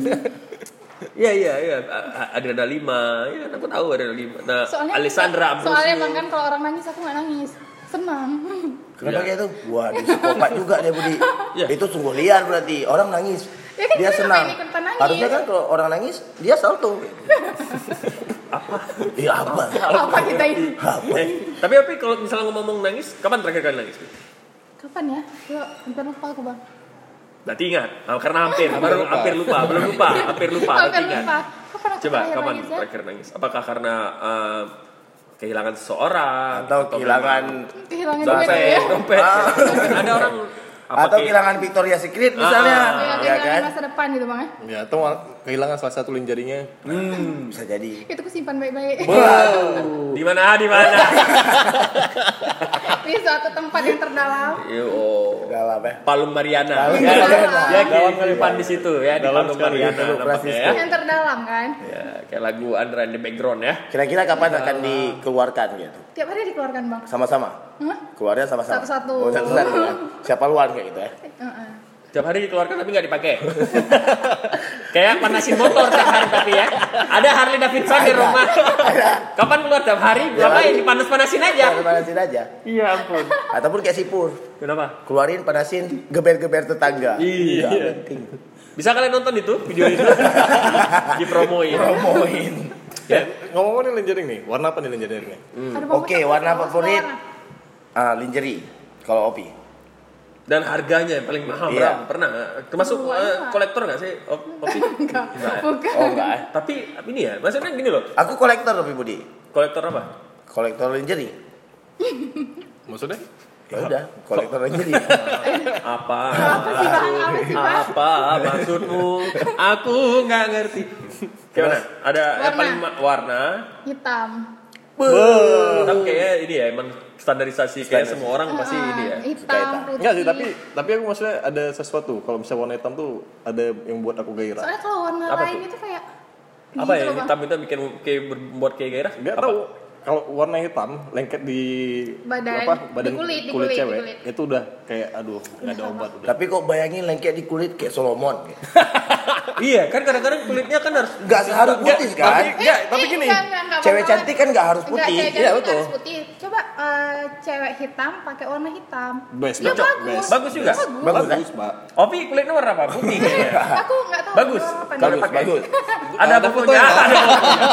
Iya iya iya. A- Adriana Lima, ya aku tahu Adriana Lima. Nah, Soalnya Alessandra Ambrosio. Soalnya Bang kan kalau orang nangis aku nggak nangis. Senang. Kenapa Iya. kayak itu? Wah, di psikopat juga dia Budi. Iya. Itu sungguh liar berarti. Orang nangis. Ya kan dia kita senang. ngapain ikutan nangis? Harusnya kan kalau orang nangis dia salto. apa? Iya apa? Apa kita ini? Apa? Eh, tapi Opi kalau misalnya ngomong nangis, kapan terakhir kali nangis? Kapan ya? Yuk, hampir lupa aku Bang. Berarti ingat, oh, karena hampir, baru lupa. hampir lupa, belum lupa, hampir lupa, berarti Hampir ingat. lupa. Kapan aku Coba, terakhir kapan nangis ya? terakhir nangis? Apakah karena uh, kehilangan seseorang Atau kehilangan memang Kehilangan duit dompet, ya. dompet. Mungkin ada orang apa atau kayak- kehilangan Victoria Secret misalnya. Ah, Ya, Ya kehilangan kan? masa depan gitu bang ya. Ya, atau kehilangan salah satu link jarinya. Hmm, bisa jadi. Itu aku simpan baik-baik. di mana di mana? Di suatu tempat yang terdalam. Yo, oh. Dalam ya. Palung Mariana. Palung Ya, Mariana. ya kehidupan di situ ya, di Dalam Palung sekali. Mariana Teluk nampaknya Francisco. ya. Yang terdalam kan. Ya, kayak lagu Andra in the background ya. Kira-kira kapan akan dikeluarkan gitu? Tiap hari dikeluarkan bang. Sama-sama. Hah? Keluarnya sama-sama. Satu-satu. Oh, satu-satu. Ya. Siapa luar kayak gitu ya? Heeh. Tiap hari dikeluarkan tapi nggak dipakai. Kayak panasin motor tiap hari tapi ya. Ada Harley Davidson di rumah. Kapan keluar tiap hari? Ngapain dipanas-panasin aja? Panasin aja. Iya ampun. Ataupun kayak sipur. Kenapa? Keluarin, panasin, geber-geber tetangga. Iya. Penting. Bisa kalian nonton itu video itu? Dipromoin. Promoin. Ya, ngomong-ngomong nih link jaring nih. Warna apa nih link jaringnya? Ada bang, Oke, apa? warna Semua favorit warna. ah, lingerie. Kalau Opi. Dan harganya yang paling mahal Iya. berapa? Pernah nggak? Termasuk Dua, eh, dua. kolektor nggak sih? Op- Opi? Enggak. Enggak ya? Bukan. Oh enggak. eh. Tapi ini ya, maksudnya gini loh. Aku kolektor Opi Budi. Kolektor apa? Kolektor lingerie. Maksudnya? Ya udah, kolektor lingerie. Apa? Apa sih bang? Apa sih bang? Apa maksudmu? Aku nggak ngerti. Gimana? Ada yang Warna. paling ma- warna. Hitam. Tapi kayaknya ini ya emang standarisasi kayak Standar. semua orang pasti Ah, ini ya. Hitam, hitam. putih. Enggak sih, tapi tapi aku maksudnya ada sesuatu. Kalau misalnya warna hitam tuh ada yang buat aku gairah. Soalnya kalau warna Apa lain tuh? itu kayak Apa gitu ya loh, Bang. hitam itu bikin kayak membuat kayak gairah? Enggak Apa? tahu. Kalau warna hitam lengket di Badan. apa? Di Badan kulit, di kulit kulit, di cewek. kulit. Itu udah kayak aduh, enggak ada obat udah. Tapi kok bayangin lengket di kulit kayak Solomon. Iya, kan kadang-kadang kulitnya kan harus Enggak seharus putih kan? Tapi enggak, tapi Eh, gini. enggak, enggak, enggak, Cewek Bang. cantik kan nggak harus Enggak, putih. cewek Iya, cantik betul. harus putih. Coba eh, cewek hitam pakai warna hitam. Best, Ya, cocok, bagus. best. Bagus juga? Bagus, Bagus, Pak. Opi kulitnya warna apa? Putih kayaknya. Aku enggak tahu Bagus. warna apa nih. Kalau Bagus, pakai. bagus. Ada Ada bukunya. fotonya. Ada fotonya.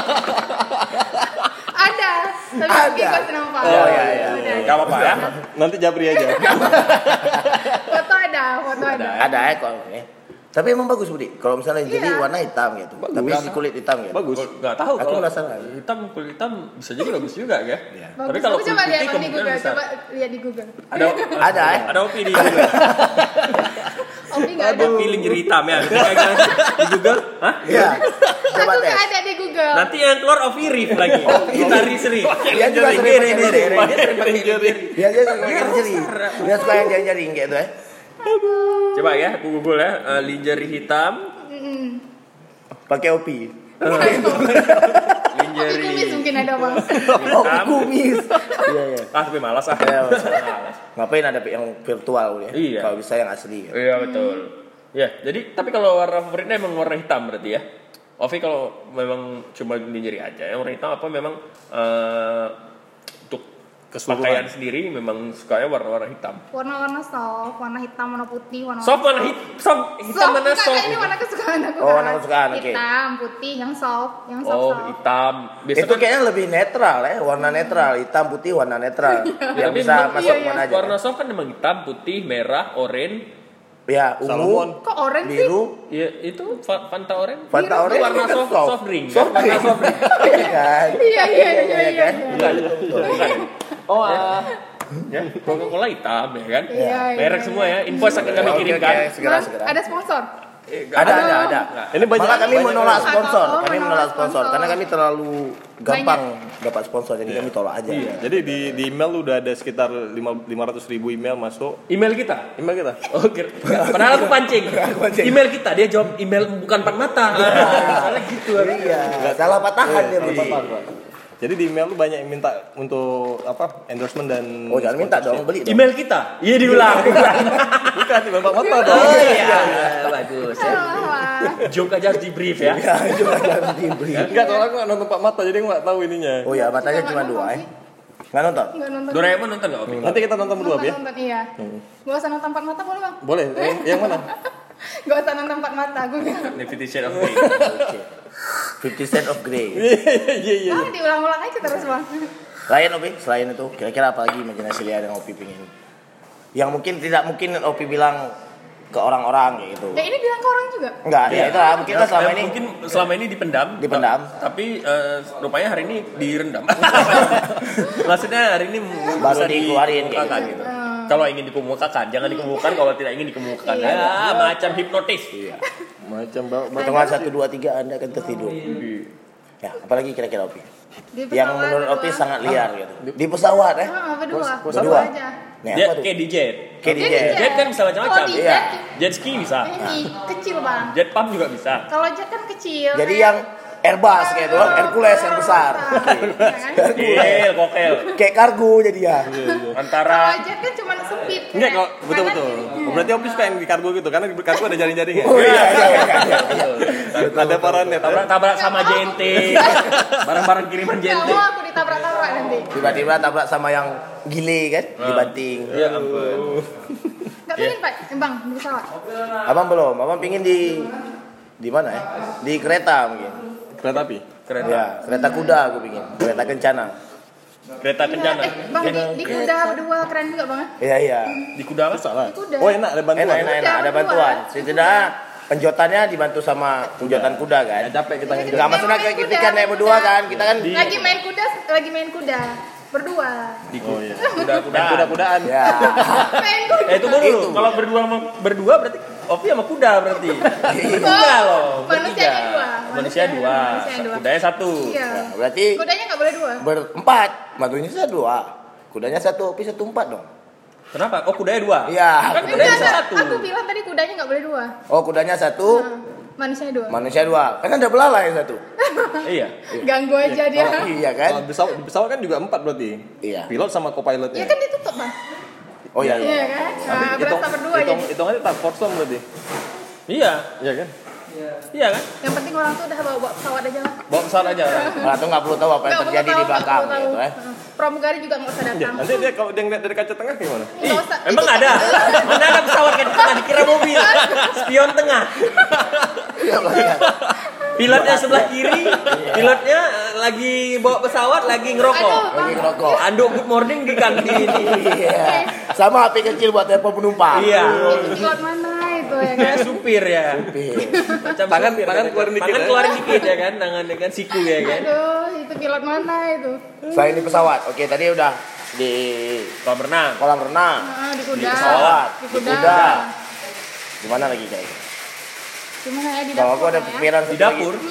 Ada. Tapi Ada. mungkin kasih nampak. Oh, iya, iya, Ada, iya. ada. Gak apa-apa ya. Nanti Jabri aja. Foto ada, foto ada. Ada ya kok. eh. Tapi emang bagus Budi. Kalau misalnya lingerie Iya. warna hitam gitu. Tapi di kulit hitam gitu. Bagus. Gak tahu Aku kalau penasaran. hitam kulit hitam bisa jadi bagus juga ya. Iya. Bagus. Tapi kalau Aku kulit coba lihat putih di kemungkinan Google, bisa. coba lihat di Google. Ada Ada, eh? Ada Opi di Google. Opi enggak ada. Opi lingerie hitam ya. Di Google. Hah? Iya. Aku Coba tes. enggak ada di Google. Nanti yang keluar Ovi Rif lagi. Kita Rizri. Dia juga sering pakai lingerie. Lingerie. Dia dia suka lingerie. Dia suka yang jaring-jaring kayak itu ya. Coba ya, aku Google ya. Eh, lingerie hitam. Pakai Opi. Opi Lingerie kumis mungkin ada bang. Oh, hitam. kumis. Iya, iya. Ah, tapi malas ah. Iya, malas. Malas. Ngapain ada yang virtual ya? Iya. Kalau bisa yang asli. Gitu. Iya betul. Ya, jadi tapi kalau warna favoritnya emang warna hitam berarti ya. Ovi kalau memang cuma lingerie aja, yang warna hitam apa memang eh, untuk Keseluruhan. pakaian sendiri memang sukanya warna-warna hitam. Warna-warna soft, warna hitam, warna putih, warna Soft mana hit, soft hitam mana enggak, soft? ini warna kesukaan aku. Oh, kan. warna kesukaan, oke. Hitam, putih, yang soft, yang soft. Oh, soft. hitam. Biasa Itu kan kayaknya lebih netral ya, warna netral, hitam putih warna netral. Yang Tapi bisa memang- masuk iya, iya. mana aja. warna soft kan memang hitam, putih, merah, oranye. Ya, Salmon. ungu, Kok orange sih? biru, Ya itu Fa- Fanta oranye. Fanta Itu orange warna kan soft, soft. soft drink. Soft Warna drink. soft drink. Iya kan? Iya, iya, iya, iya, kan? iya. Bukan, bukan. Oh, ah. Ya, Coca-Cola hitam ya kan? Iya, iya, Merek iya. semua ya. Invoice akan kami Oke, kirimkan. oke, segera, Bang, segera. ada sponsor. Eh, Ada, ada, ada. Ini banyak. Malah kami banyak- menolak banyak. sponsor, Oh, kami menolak menolak sponsor sponsor. karena kami terlalu gampang dapat sponsor jadi kami tolak aja. Iya. Jadi di di email udah ada sekitar lima ratus ribu email masuk. Email kita. Email kita. Oh, kira- padahal aku pancing. pancing. Email kita, dia jawab email bukan empat mata. Soalnya gitu. Iya, salah patahan dia Jadi, Budi. jadi di email lu banyak yang minta untuk apa endorsement dan. Oh, jangan minta dong, beli dong. Email kita. Iya diulang. Bukan email Pak Mata dong. Oh iya, bagus. Ya. Wah, Joke aja harus di brief ya. Ya, cuma jangan dibeli. Enggak, soalnya aku nggak nonton Pak Mata jadi aku nggak tahu ininya. Oh ya, matanya cuma dua ya. Nggak nonton? nggak nonton. Doraemon nonton nggak Opi? Nanti kita nonton berdua Nonton, ya. nonton, iya. Gak usah nonton empat mata boleh bang? Boleh. Yang, yang mana? Gak usah nonton empat mata, gue bilang. Fifty Shades of Grey. Oke. Fifty Shades of Grey. Iya iya. Ah, diulang-ulang aja terus bang. Selain Opi, selain itu, kira-kira apa lagi imajinasi liar yang Opi pingin? Yang mungkin tidak mungkin Opi bilang ke orang-orang kayak gitu. Ya ini bilang ke orang juga. Enggak, ya itu lah. Mungkin Ya, kan selama ya, ini mungkin selama ini dipendam, Dipendam. tapi eh, rupanya hari ini direndam. Maksudnya hari ini Baru bisa dikeluarin kayak dikemukakan gitu. gitu. Kalau ingin dikemukakan, jangan dikemukakan kalau tidak ingin dikemukakan. Ah, macam hipnotis. Iya. Macam bawa Hitungan satu dua tiga Anda akan tertidur. Ya, apalagi kira-kira Opi. Di Yang pesawat menurut berdua. Opi sangat liar gitu. Di pesawat ya. Ah, berdua. Berdua. Berdua aja. Nih, Jet apa tuh? kayak di jet. Kayak di Jadi jet. Jet kan bisa macam-macam. Kalau di Iya. jet, Jet ski bisa. ini kecil bang. Jet pump juga bisa. Kalau jet kan kecil. Jadi kayak- yang Airbus kayak itu, Hercules yang besar. Iya kan? Gil, kokel. Kayak kargo jadi ya. Antara Kalau jet kan cuma sempit. Enggak kok, kayak betul kanan betul. gitu. Oh, berarti Opi suka yang di kargo gitu karena di kargo ada jaring-jaringnya. Oh iya iya iya. iya. Ada paranet. tabrak-tabrak sama J N T. Barang-barang kiriman J N Nggak T. mau aku ditabrak-tabrak nanti. Tiba-tiba tabrak sama yang gile kan, dibanting. Ya ampun. Gak pengen pak, Eh, bang di pesawat. Abang belum, abang pingin di di mana ya? Di kereta mungkin. Kereta api. Kereta. Ya, kereta kuda aku pingin. Kereta kencana. Kereta kencana. Eh, bang di, di kuda berdua keren juga bang. Iya iya. Di kuda apa? Salah. Di kuda. Oh enak ada bantuan. Enak enak enak ada bantuan. Setidaknya penjotannya dibantu sama penjotan kuda kan. Ya, capek kita Enggak maksudnya kayak ketika naik berdua kan, kita kan Lagi main kuda, lagi main kuda berdua. Oh iya. Kuda-kuda. Dan kuda-kudaan. ya. Main kuda. Eh itu dulu. Itu. Kalau berdua sama berdua berarti Opi sama kuda berarti. Kuda loh. Manusianya bertiga. dua. Manusia dua. Manusia dua. Kudanya satu. Iya. Nah, berarti Kudanya nggak boleh dua. berempat. Matunya satu dua. Kudanya satu, Opi satu empat dong. Kenapa? Oh kudanya dua. Iya. Kan Enggak, kudanya bisa enggak. satu. Aku bilang tadi kudanya nggak boleh dua. Oh, kudanya satu, Nah, manusianya dua. manusia dua. Kan ada belalai satu. Iya. Ganggu aja dia. Oh, iya kan? Kalau di pesawat, di pesawat kan juga empat berarti. Iya. Pilot sama co-pilotnya. Ya kan ditutup bang. Oh iya. Iya iya. kan? Tapi Nah, hitung, berasa berdua hitung, jadi. hitungannya tak kosong berarti. Iya. Iya kan? Iya kan? Yang penting orang tuh udah bawa bawa pesawat aja lah. Bawa pesawat aja. Nah, tuh nggak perlu tahu apa yang Nggak perlu terjadi di tahu, nggak belakang perlu tahu. gitu ya. Heeh. Pramugari juga nggak usah Ya, datang. nanti dia kalau dia ngeliat dari kaca tengah gimana? Ih, Nggak usah. emang Itu- ada? Mana ada pesawat kayak tengah dikira mobil. Spion tengah. Iya, belakang. Pilotnya sebelah kiri, pilotnya eh, lagi bawa pesawat, lagi ngerokok. Aduh, Lagi ngerokok. Anduk good morning di kan di ini. Iya. Sama H P kecil buat telepon penumpang. Iya. Itu pilot mana itu ya kan? Kayak supir ya. Macam Tangan- supir, tangan kan. keluarin dikit Tangan ya. keluarin dikit ya kan, tangan dengan siku ya kan. Aduh, itu pilot mana itu? Selain di pesawat, oke tadi udah di Kolam renang. kolam renang, Ah, di kuda. di pesawat, Di di kuda. kuda. Di mana lagi kayaknya? Gimana ya di Kalau dapur? aku ada ya? pikiran Di satu lagi. dapur.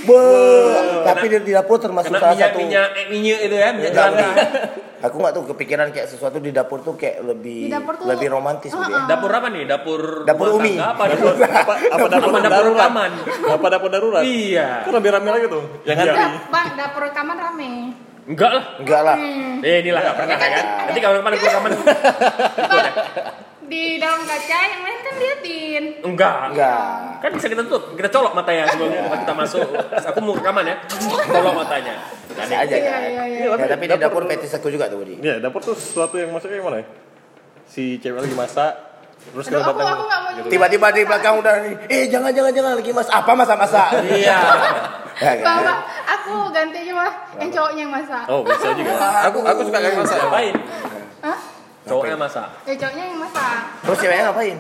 Be, tapi di, di dapur termasuk Kena salah minyak satu. minyak eh, minyak itu ya, minyak Enggak, jelantah. enggak. Aku nggak tuh kepikiran kayak sesuatu di dapur tuh kayak lebih Di dapur tuh- lebih romantis gitu ya. Dapur apa nih? Dapur Dapur rumah Umi. tangga Apa dapur? Apa, apa dapur Apa dapur darurat? rekaman? Apa dapur darurat? Iya. Kan lebih rame lagi tuh. Yang Iya. ngantri. Dap- Bang, dapur rekaman rame. Enggak lah. Enggak lah. Hmm. Eh inilah enggak pernah ya kan. Nanti kapan-kapan aku rekaman. Di dalam kaca yang lain kan liatin. Enggak. Enggak. Kan bisa kita tutup, kita colok matanya sebelum kita masuk. Aku mau rekaman ya. Colok matanya. Bisa aja Iya, kan. iya, iya. Ya, tapi di dapur petis aku juga tuh Budi. Iya, dapur tuh sesuatu yang masuknya gimana ya? Si cewek lagi masak, terus Aduh, kita aku datang. aku nggak mau nyebut. Tiba-tiba di belakang udah nih, eh jangan jangan jangan lagi mas apa masak-masak. Iya. Ya kan? Bang, bang, aku ganti aja mah yang cowoknya yang masak. Oh, bisa juga. Aku aku suka yang masak. Ngapain? Hah? Cowoknya masak. Ya cowoknya yang masak. Terus ceweknya ngapain?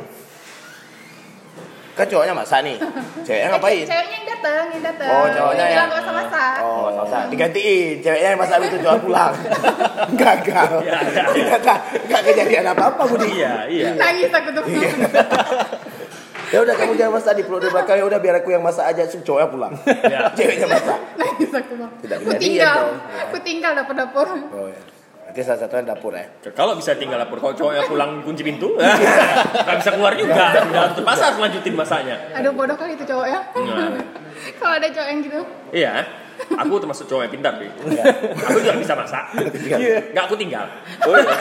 Kan cowoknya masak nih. Ceweknya ngapain? Eh, Ceweknya yang dateng, yang dateng. Oh, cowoknya Bilang yang- nggak usah masak. Oh, masak. Digantiin. Ceweknya yang masak itu jual pulang. Gagal. Iya, iya, iya. Ternyata nggak kejadian apa-apa Budi. Iya, iya. Nangis aku tuh. Ya udah kamu jangan masak di peluk di belakang ya udah biar aku yang masak aja sih cowoknya pulang. Iya. Ceweknya masak. Nangis aku bang. Tidak Aku kejadian tinggal, dong. aku tinggal dapur-dapur. Oh ya. Berarti salah satunya dapur ya. Kalau bisa tinggal dapur, kalau cowoknya pulang kunci pintu, nggak bisa keluar juga. Dalam terpaksa harus lanjutin masaknya. Aduh bodoh kali itu cowok ya. Nah, Kalau ada cowok yang gitu. iya, aku termasuk cowok yang pintar, Bi. Aku juga bisa masak. Iya. Nggak aku tinggal. Oh, iya.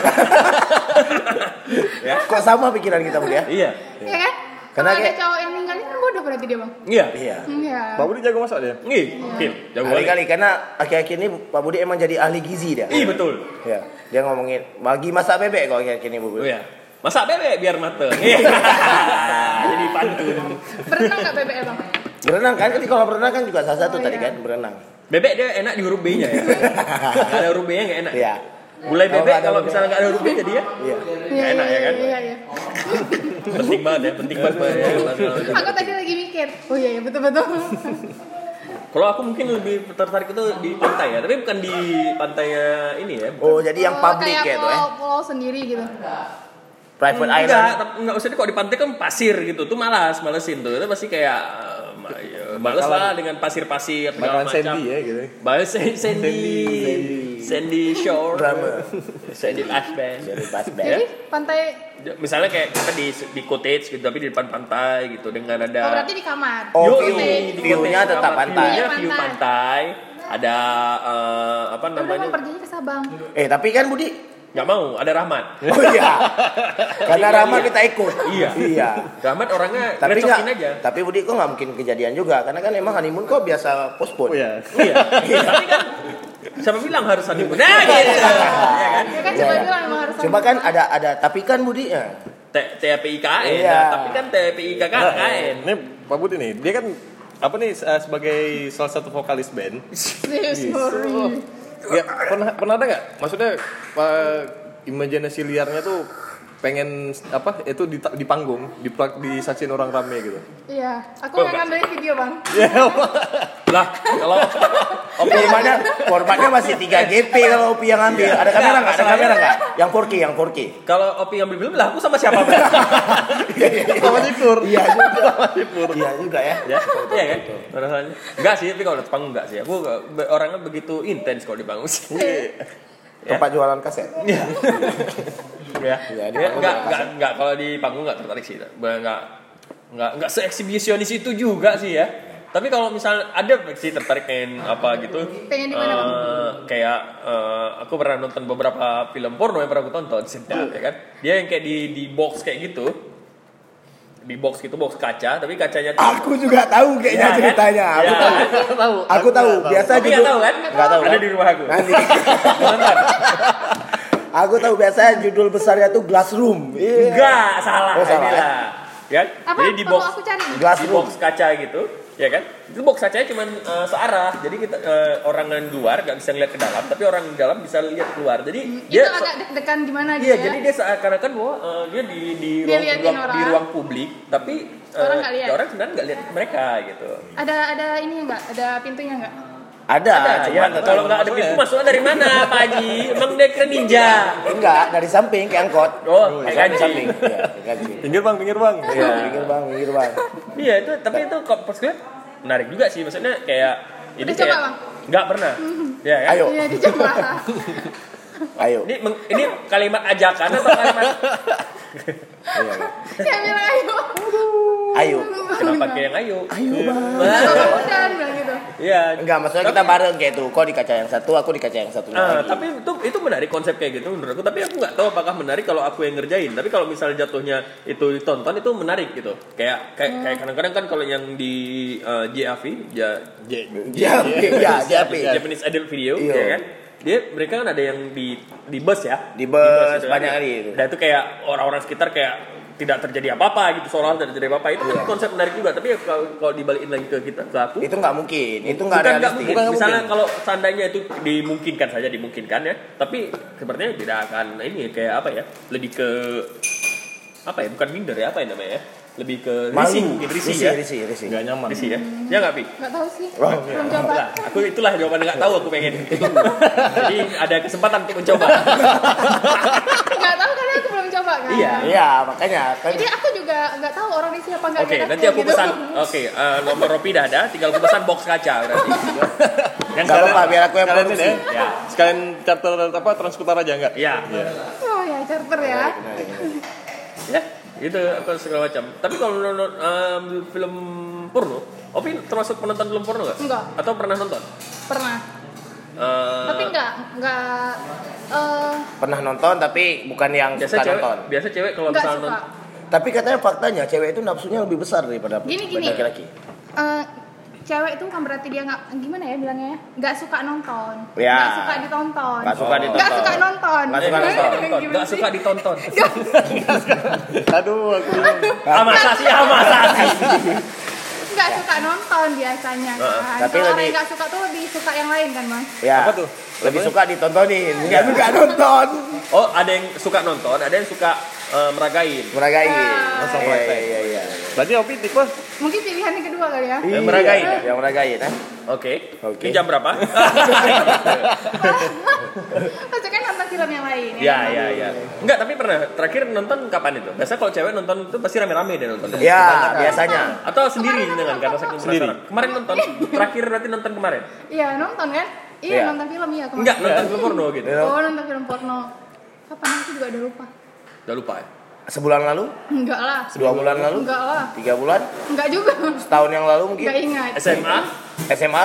Ya. Kok sama pikiran kita Budi ya? Iya. Iya kan? Karena Kalau ada kayak- cowok yang ninggalin kan bodoh berarti dia bang. Iya. Iya. Iya. Pak Budi jago masak dia. Ih, Kim, jago kali. Kali-kali karena akhir-akhir ini Pak Budi emang jadi ahli gizi dia. Ih, betul. Ya. Dia ngomongin bagi masak bebek kok akhir-akhir ini Bu. Oh iya. Masak bebek biar mateng. Iya. Jadi pantun. Berenang nggak bebek ya bang? Berenang kan? Ketika kalau berenang kan juga salah satu Oh, tadi iya. kan berenang. Bebek dia enak di huruf B-nya ya. Nggak ada huruf B-nya nggak enak. Iya. Gulai Kalau bebek nggak ada kalau huruf B. misalnya nggak ada huruf B jadi ya. Iya. Nggak enak ya kan? Iya iya. penting banget ya, penting banget ya. Aku tadi lagi mikir. Oh iya ya betul-betul. Kalau aku mungkin lebih tertarik itu di pantai ya, tapi bukan di pantainya ini ya. Bukan. Oh, jadi yang Oh, public kayak ya tuh ya. pulau, pulau sendiri gitu. Private Enggak, island. tapi enggak usah deh, kalau di pantai kan pasir gitu. Tuh malas, malesin tuh. Itu pasti kayak uh, ya, males lah dengan pasir-pasir segala Bakalan macam. Sandy ya gitu. Balas Sandy, Sandy, Sandy Shore, Drama. Sandy Ash Band. Dari pas Ya. Jadi pantai. Misalnya kayak kita di di cottage gitu, tapi di depan pantai gitu dengan ada. Oh berarti di kamar. Oh, Yoi, view. di View-nya cottage tetap kamar. pantai. View-nya Pantai. view pantai. Ada uh, apa Udah namanya? mau perginya ke Sabang. Eh, tapi kan Budi. Nggak mau, ada Rahmat. Oh iya. Karena Iya, Rahmat iya. kita ikut. Iya. Iya. Rahmat orangnya Tapi ngerecokin enggak, aja. tapi Budi kok nggak mungkin kejadian juga karena kan emang honeymoon kok biasa postpone. Oh iya. Iya. Tapi kan siapa bilang harus honeymoon? Nah, gitu. Iya kan? Ya kan Iya, coba iya. bilang emang harus. Cuma kan ada ada tapi kan Budi ya. T P I K N, Iya. nah, tapi kan T P I K K N. Ini Pak Budi nih, dia kan apa nih uh, sebagai salah satu vokalis band. Serius, sorry. Ya, pernah pernah ada nggak? Maksudnya uh, imajinasi liarnya tuh pengen apa? Itu di, di panggung, di disaksiin orang rame gitu. Iya, aku Oh, nggak enggak. ngambilin video bang. Lah, kalau Formatnya formatnya masih tiga G P kalau Opi yang ambil. Ada kamera nggak? Ada kamera nggak? Yang four K, yang four K. kalau Opi ngambil film lah, aku sama siapa? Bang? Sama Cipur. Iya juga. Iya juga ya. Ya, iya kan? Rasanya. Enggak sih, tapi kalau di panggung enggak sih. Aku nggak- orangnya begitu intens kalau di panggung sih. Ya. Tempat jualan kaset. Iya. Ya. Iya, di Ya, panggung enggak nggak enggak enggak kalau di panggung enggak tertarik sih. Enggak enggak enggak se-eksibisionis itu juga sih ya. Tapi kalau misalnya ada sih tertarik pengen apa gitu. Pengen di mana, Bang? Eh, kayak eh, aku pernah nonton beberapa film porno yang pernah aku tonton, sedap ya kan. Dia yang kayak di di box kayak gitu. Di box gitu, box kaca, tapi kacanya tuh Aku juga tahu kayaknya Iya, kan? ceritanya. Aku Iya. tahu. tahu. Aku tahu. Biasa Tapi nggak judul. tahu kan? Nggak tahu. Ada kan? di rumah aku. Nanti. Nonton. Aku tahu biasanya judul besarnya tuh Glass Room. Iya. Enggak, salah. Oh, salah, ini ya? lah. Ya? Apa? Jadi di Perlu box aku cari. Glass di Room. box kaca gitu, ya kan? Itu box kacanya cuma eh, searah. Jadi kita eh, orang yang luar nggak bisa ngeliat ke dalam, tapi orang di dalam bisa lihat keluar. Jadi Itu dia agak deg-degan gimana gitu Iya, ya? jadi dia seakan-akan bahwa eh, dia di di Dia ruang, liatin ruang- orang. di ruang publik, tapi eh, Orang nggak lihat. orang sebenarnya nggak lihat mereka gitu. Ada ada ini enggak? Ada pintunya enggak? Ada, Ada, cuma ya, tetap- kalau nggak ada pintu masuknya dari mana, Pak Haji? Emang dia kira ninja? enggak dari samping kayak angkot. Oh, kayak Dari ganci. samping. Iya, kayak ganci. Pinggir bang, pinggir bang. Iya, pinggir bang, pinggir bang. Iya itu, tapi itu kok pas gue menarik juga sih, maksudnya kayak ini Udah coba, kayak Bang? nggak pernah. Ya kan? Ayo, Iya dicoba. ayo. Ini meng- ini kalimat ajakan atau kalimat Iya, iya. Saya bilang ayo. Ayo. kenapa kayak yang ayo? Ayo bang. Kalau udah bilang gitu. Iya. Enggak, maksudnya kita bareng kayak itu. Kau di kaca yang satu, aku di kaca yang satu. Ah, tapi itu itu menarik konsep kayak gitu menurut aku, tapi aku nggak tahu apakah menarik kalau aku yang ngerjain. Tapi kalau misalnya jatuhnya itu ditonton itu menarik gitu. Kayak kayak kayak kadang-kadang kan kalau yang di eh, J A V, ja, Ya, ya, J P. Japanese Adult Video, Iya. ya kan? Dia mereka kan ada yang di di bus ya. Di bus, gitu banyak kan. kali itu. Dan itu kayak orang-orang sekitar kayak tidak terjadi apa-apa gitu, seolah tidak terjadi apa-apa. Itu kan Iya. konsep menarik juga, tapi ya kalau kalau dibalikin lagi ke kita ke aku Itu nggak mungkin. Itu nggak bukan nggak realistis. mungkin. Bukan Misalnya mungkin. kalau seandainya itu dimungkinkan saja dimungkinkan ya, tapi sepertinya tidak akan ini kayak apa ya, lebih ke apa ya, bukan minder ya, apa ya namanya ya, lebih ke risih Malu. mungkin risih, Risih, ya risih, risih. Nggak nyaman. risih ya ya nggak Pi? Enggak tahu sih. Wah. Belum coba. Lah, aku itulah jawaban nggak tahu aku pengen. Jadi ada kesempatan untuk mencoba. Enggak tahu karena aku belum coba kan. Iya. Iya, makanya kan. Jadi aku juga enggak tahu orang di siapa enggak Oke, nanti aku pesan. Oke, eh, nomor Ropi dah ada, tinggal aku pesan box kaca berarti. Yang Nggak apa-apa, biar aku yang Sekalian produksi. ini ya. Ya. Sekalian charter apa Transkutara aja enggak? Iya. Iya. Oh ya, charter ya. Ya, gitu apa segala macam. Tapi kalau nonton em, film porno, Opi termasuk penonton film porno nggak? Enggak. Atau pernah nonton? Pernah. Eh, Tapi enggak enggak eh Pernah nonton tapi bukan yang biasa suka cewek, nonton. biasa cewek kalau enggak misalnya suka. nonton, Tapi katanya faktanya cewek itu nafsunya lebih besar daripada Gini, gini. laki-laki. Eh, cewek itu bukan berarti dia nggak gimana ya bilangnya ya, nggak suka nonton, Ya. nggak suka ditonton, Nggak suka ditonton. nggak suka nonton, Nggak suka nonton. nonton, nggak suka ditonton. Aduh, aku Ah masa sih, ah masa sih. nggak suka nonton biasanya kan. Tapi Kalau orang lebih- yang nggak suka tuh lebih suka yang lain kan mas. Ya. Apa tuh? Lebih suka ditontonin, nggak suka nonton. Oh, ada yang suka nonton, ada yang suka uh, meragain. Meragain. Ah. Langsung Iya, praktek. iya, iya. Berarti Opi tipe Mungkin pilihan yang kedua kali ya. Yang meragain. Yang meragain, eh? Oke. Oke. Ini jam berapa? Maksudnya kan nonton film yang lain. Ya, ya, ya. Enggak, tapi pernah terakhir nonton kapan itu? Biasa kalau cewek nonton itu pasti rame-rame deh nonton. Ya, biasanya. Atau sendiri dengan karena saking Sendiri. penasaran. Kemarin nonton. Terakhir berarti nonton kemarin. Iya, nonton kan? Iya, Iya. nonton film iya kemarin. Enggak, nonton film porno gitu. Oh, nonton film porno. Kapan aku juga udah lupa. Udah lupa ya. Sebulan lalu? Enggak lah. Dua bulan lalu? Enggak lah. Tiga bulan? Enggak juga. Setahun yang lalu mungkin? Enggak ingat. S M A? S M A?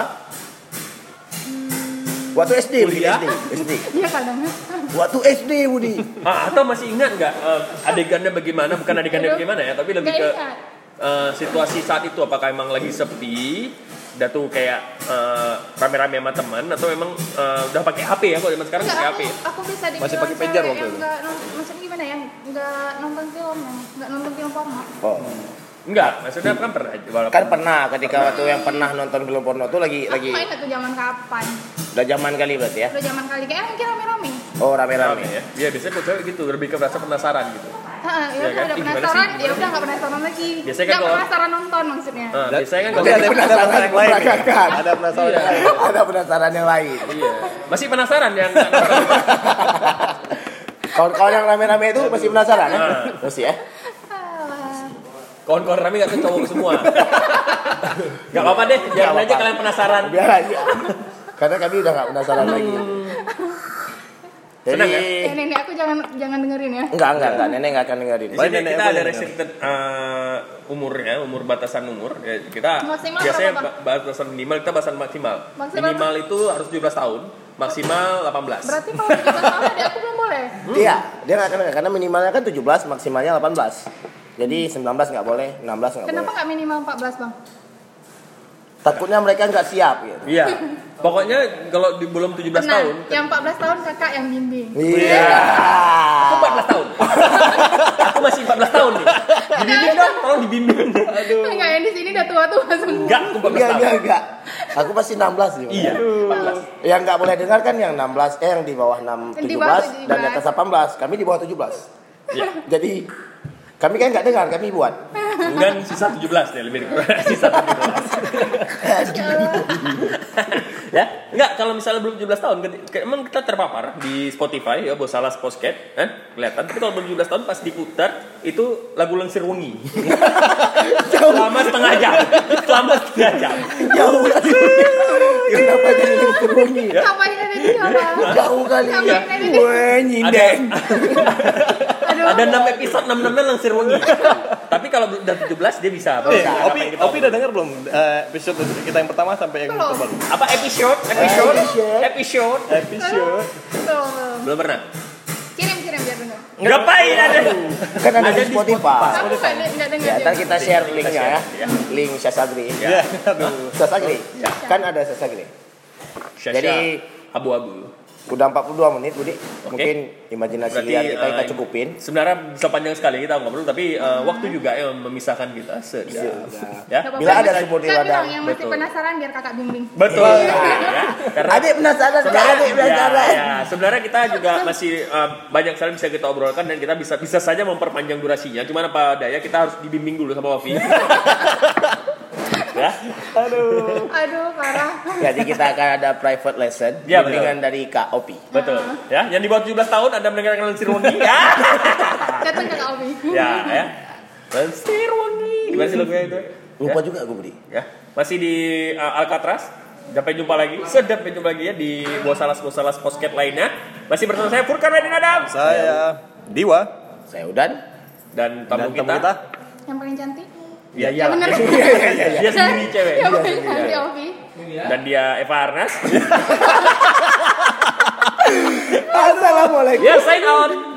Waktu S D, mungkin Kuliah? S D. S D. Iya kadang. Waktu S D, Budi. Ah, atau masih ingat nggak uh, adegannya bagaimana? Bukan adegannya Aduh. bagaimana ya, tapi lebih Nggak ke ingat. uh, situasi saat itu. Apakah emang lagi sepi? Udah tuh kayak uh, rame-rame sama teman atau memang uh, udah pakai H P ya? Kalau zaman sekarang Enggak, pakai H aku, P. aku bisa dibilang Masih pakai pager cewek waktu yang itu? Enggak nonton, maksudnya gimana ya? Enggak nonton film, enggak nonton film porno. Oh. Enggak, maksudnya kan pernah. Walaupun Kan pernah ketika waktu yang pernah nonton film porno tuh lagi Aku lagi nggak ingat tuh zaman kapan. udah zaman kali berarti ya. Udah zaman kali kayaknya mungkin rame-rame. Oh, rame rame-rame. ya. Iya, biasanya kalau cewek gitu lebih ke rasa penasaran gitu. Heeh, Iya ya kan? udah Ih, gimana penasaran, sih? ya udah enggak penasaran lagi. Biasanya kan Nggak kalau- penasaran nonton maksudnya. Nah, biasanya kan Berarti kalau ada penasaran penasaran yang lain. nih. Peragakan. Ada penasaran Iya. yang lain. Ada penasaran yang lain. iya. Masih penasaran yang nggak nonton. Kawan-kawan yang rame-rame itu masih penasaran ya? Ah. Masih ya? Alah. Kawan-kawan rame nggak tuh cowok semua. Gak apa-apa deh, biarin apa-apa. aja kalian penasaran. Biar aja. Karena kami udah gak penasaran lagi. Jadi Senang ya? Eh, nenek aku jangan jangan dengerin ya. enggak enggak enggak nenek enggak akan dengerin. Di sini Nenek kita boleh ada dengar. restricted uh, umurnya, umur batasan umur. Ya, kita Maksimal biasanya berapa, ba- batasan minimal, kita batasan maksimal. Maksimal Minimal itu harus tujuh belas tahun, maksimal delapan belas. Berarti kalau tujuh belas tahun adik aku belum boleh. Iya, dia enggak akan karena minimalnya kan tujuh belas, maksimalnya delapan belas. Jadi sembilan belas enggak boleh, enam belas enggak Kenapa boleh. nggak minimal empat belas, Bang? Takutnya mereka enggak siap gitu. Iya. Pokoknya kalau di belum tujuh belas Tenang, tahun, yang empat belas tahun kakak yang bimbing. Iya. aku empat belas tahun. aku masih empat belas tahun nih. Dibimbing dong, tolong dibimbing. Aduh. Enggak, yang di sini udah tua-tua semua. Enggak, aku empat belas Enggak tahun. enggak enggak. Aku pasti enam belas juga. Iya, empat belas. Yang enggak boleh dengar kan yang enam belas, eh yang di bawah enam, Yang di tujuh bawah belas dan di atas delapan belas. Kami di bawah tujuh belas. Iya. Jadi kami kan enggak dengar, kami buat. Dan sisa tujuh belas deh lebih sisa tujuh belas. Ya, enggak kalau misalnya belum tujuh belas tahun, ke- emang kita terpapar di Spotify ya, Bosalas Podcast, kan? Kelihatan. Tapi kalau belum tujuh belas tahun pas diputar itu lagu Lengsir Wengi. Selama setengah jam. Selama setengah jam. Jauh kali. Kenapa jadi Lengsir Wengi ya? Ngapain ada di siapa? Jauh kali. Ngapain ada di Wah, Ada nyinden. Aduh. ada enam episode enam-enamnya Lengsir Wengi. Tapi kalau udah tujuh belas dia bisa. Eh, bisa apa Opi, yang kita Opi udah denger belum eh, episode kita yang pertama sampai yang Belum. terbaru? apa episode? Episode? Episode. Episode? Episode. Tuh, tuh. Belum pernah. Kirim kirim biar dengar. Ngapain ada? Kan ada Ada di di Spotify. Kamu nggak nggak dengar Ya, dia. ntar kita share linknya ya. Ya. Link Sasagri. Ya. Sasagri. Ya. Kan ada Sasagri. Syasha, Jadi- abu-abu. Udah empat puluh dua menit, Budi. Mungkin imajinasi Berarti, liar kita kita eh, cukupin. Sebenarnya bisa panjang sekali kita ngobrol, tapi eh, waktu juga yang memisahkan kita. Sedap. Ya. Nggak Bila apa-apa. ada support di Kan ladang. bilang yang masih Betul. penasaran biar kakak bimbing. Betul. Iya. Ya. Karena Adik penasaran, sebenarnya adik penasaran. ya, ya, sebenarnya kita juga masih eh, banyak sekali bisa kita obrolkan dan kita bisa bisa saja memperpanjang durasinya. Cuman apa daya kita harus dibimbing dulu sama Wafi. Ya. Aduh. Aduh, parah. Jadi kita akan ada private lesson Ya, bimbingan dari Kak Opi. Betul. Ya, yang di bawah tujuh belas tahun ada mendengarkan Lengsir Wengi. Ya. Datang ke Kak Obi. Ya, ya. Lengsir Wengi. Gimana sih lagunya itu? Lupa Ya. juga gue, Budi. Ya, masih di uh, Alcatraz. Sampai jumpa lagi. Sedap sampai jumpa lagi ya di Bosalas-Bosalas Podcast lainnya. Masih bersama saya Furkan Radin Adam Saya Diwa. Saya Udan. dan tamu Dan kita. tamu kita. Yang paling cantik. Ya iya. Bener. Dia sendiri cewek. Yang paling cantik Obi. Dan dia Eva Arnas. Assalamualaikum. Ya, sign out.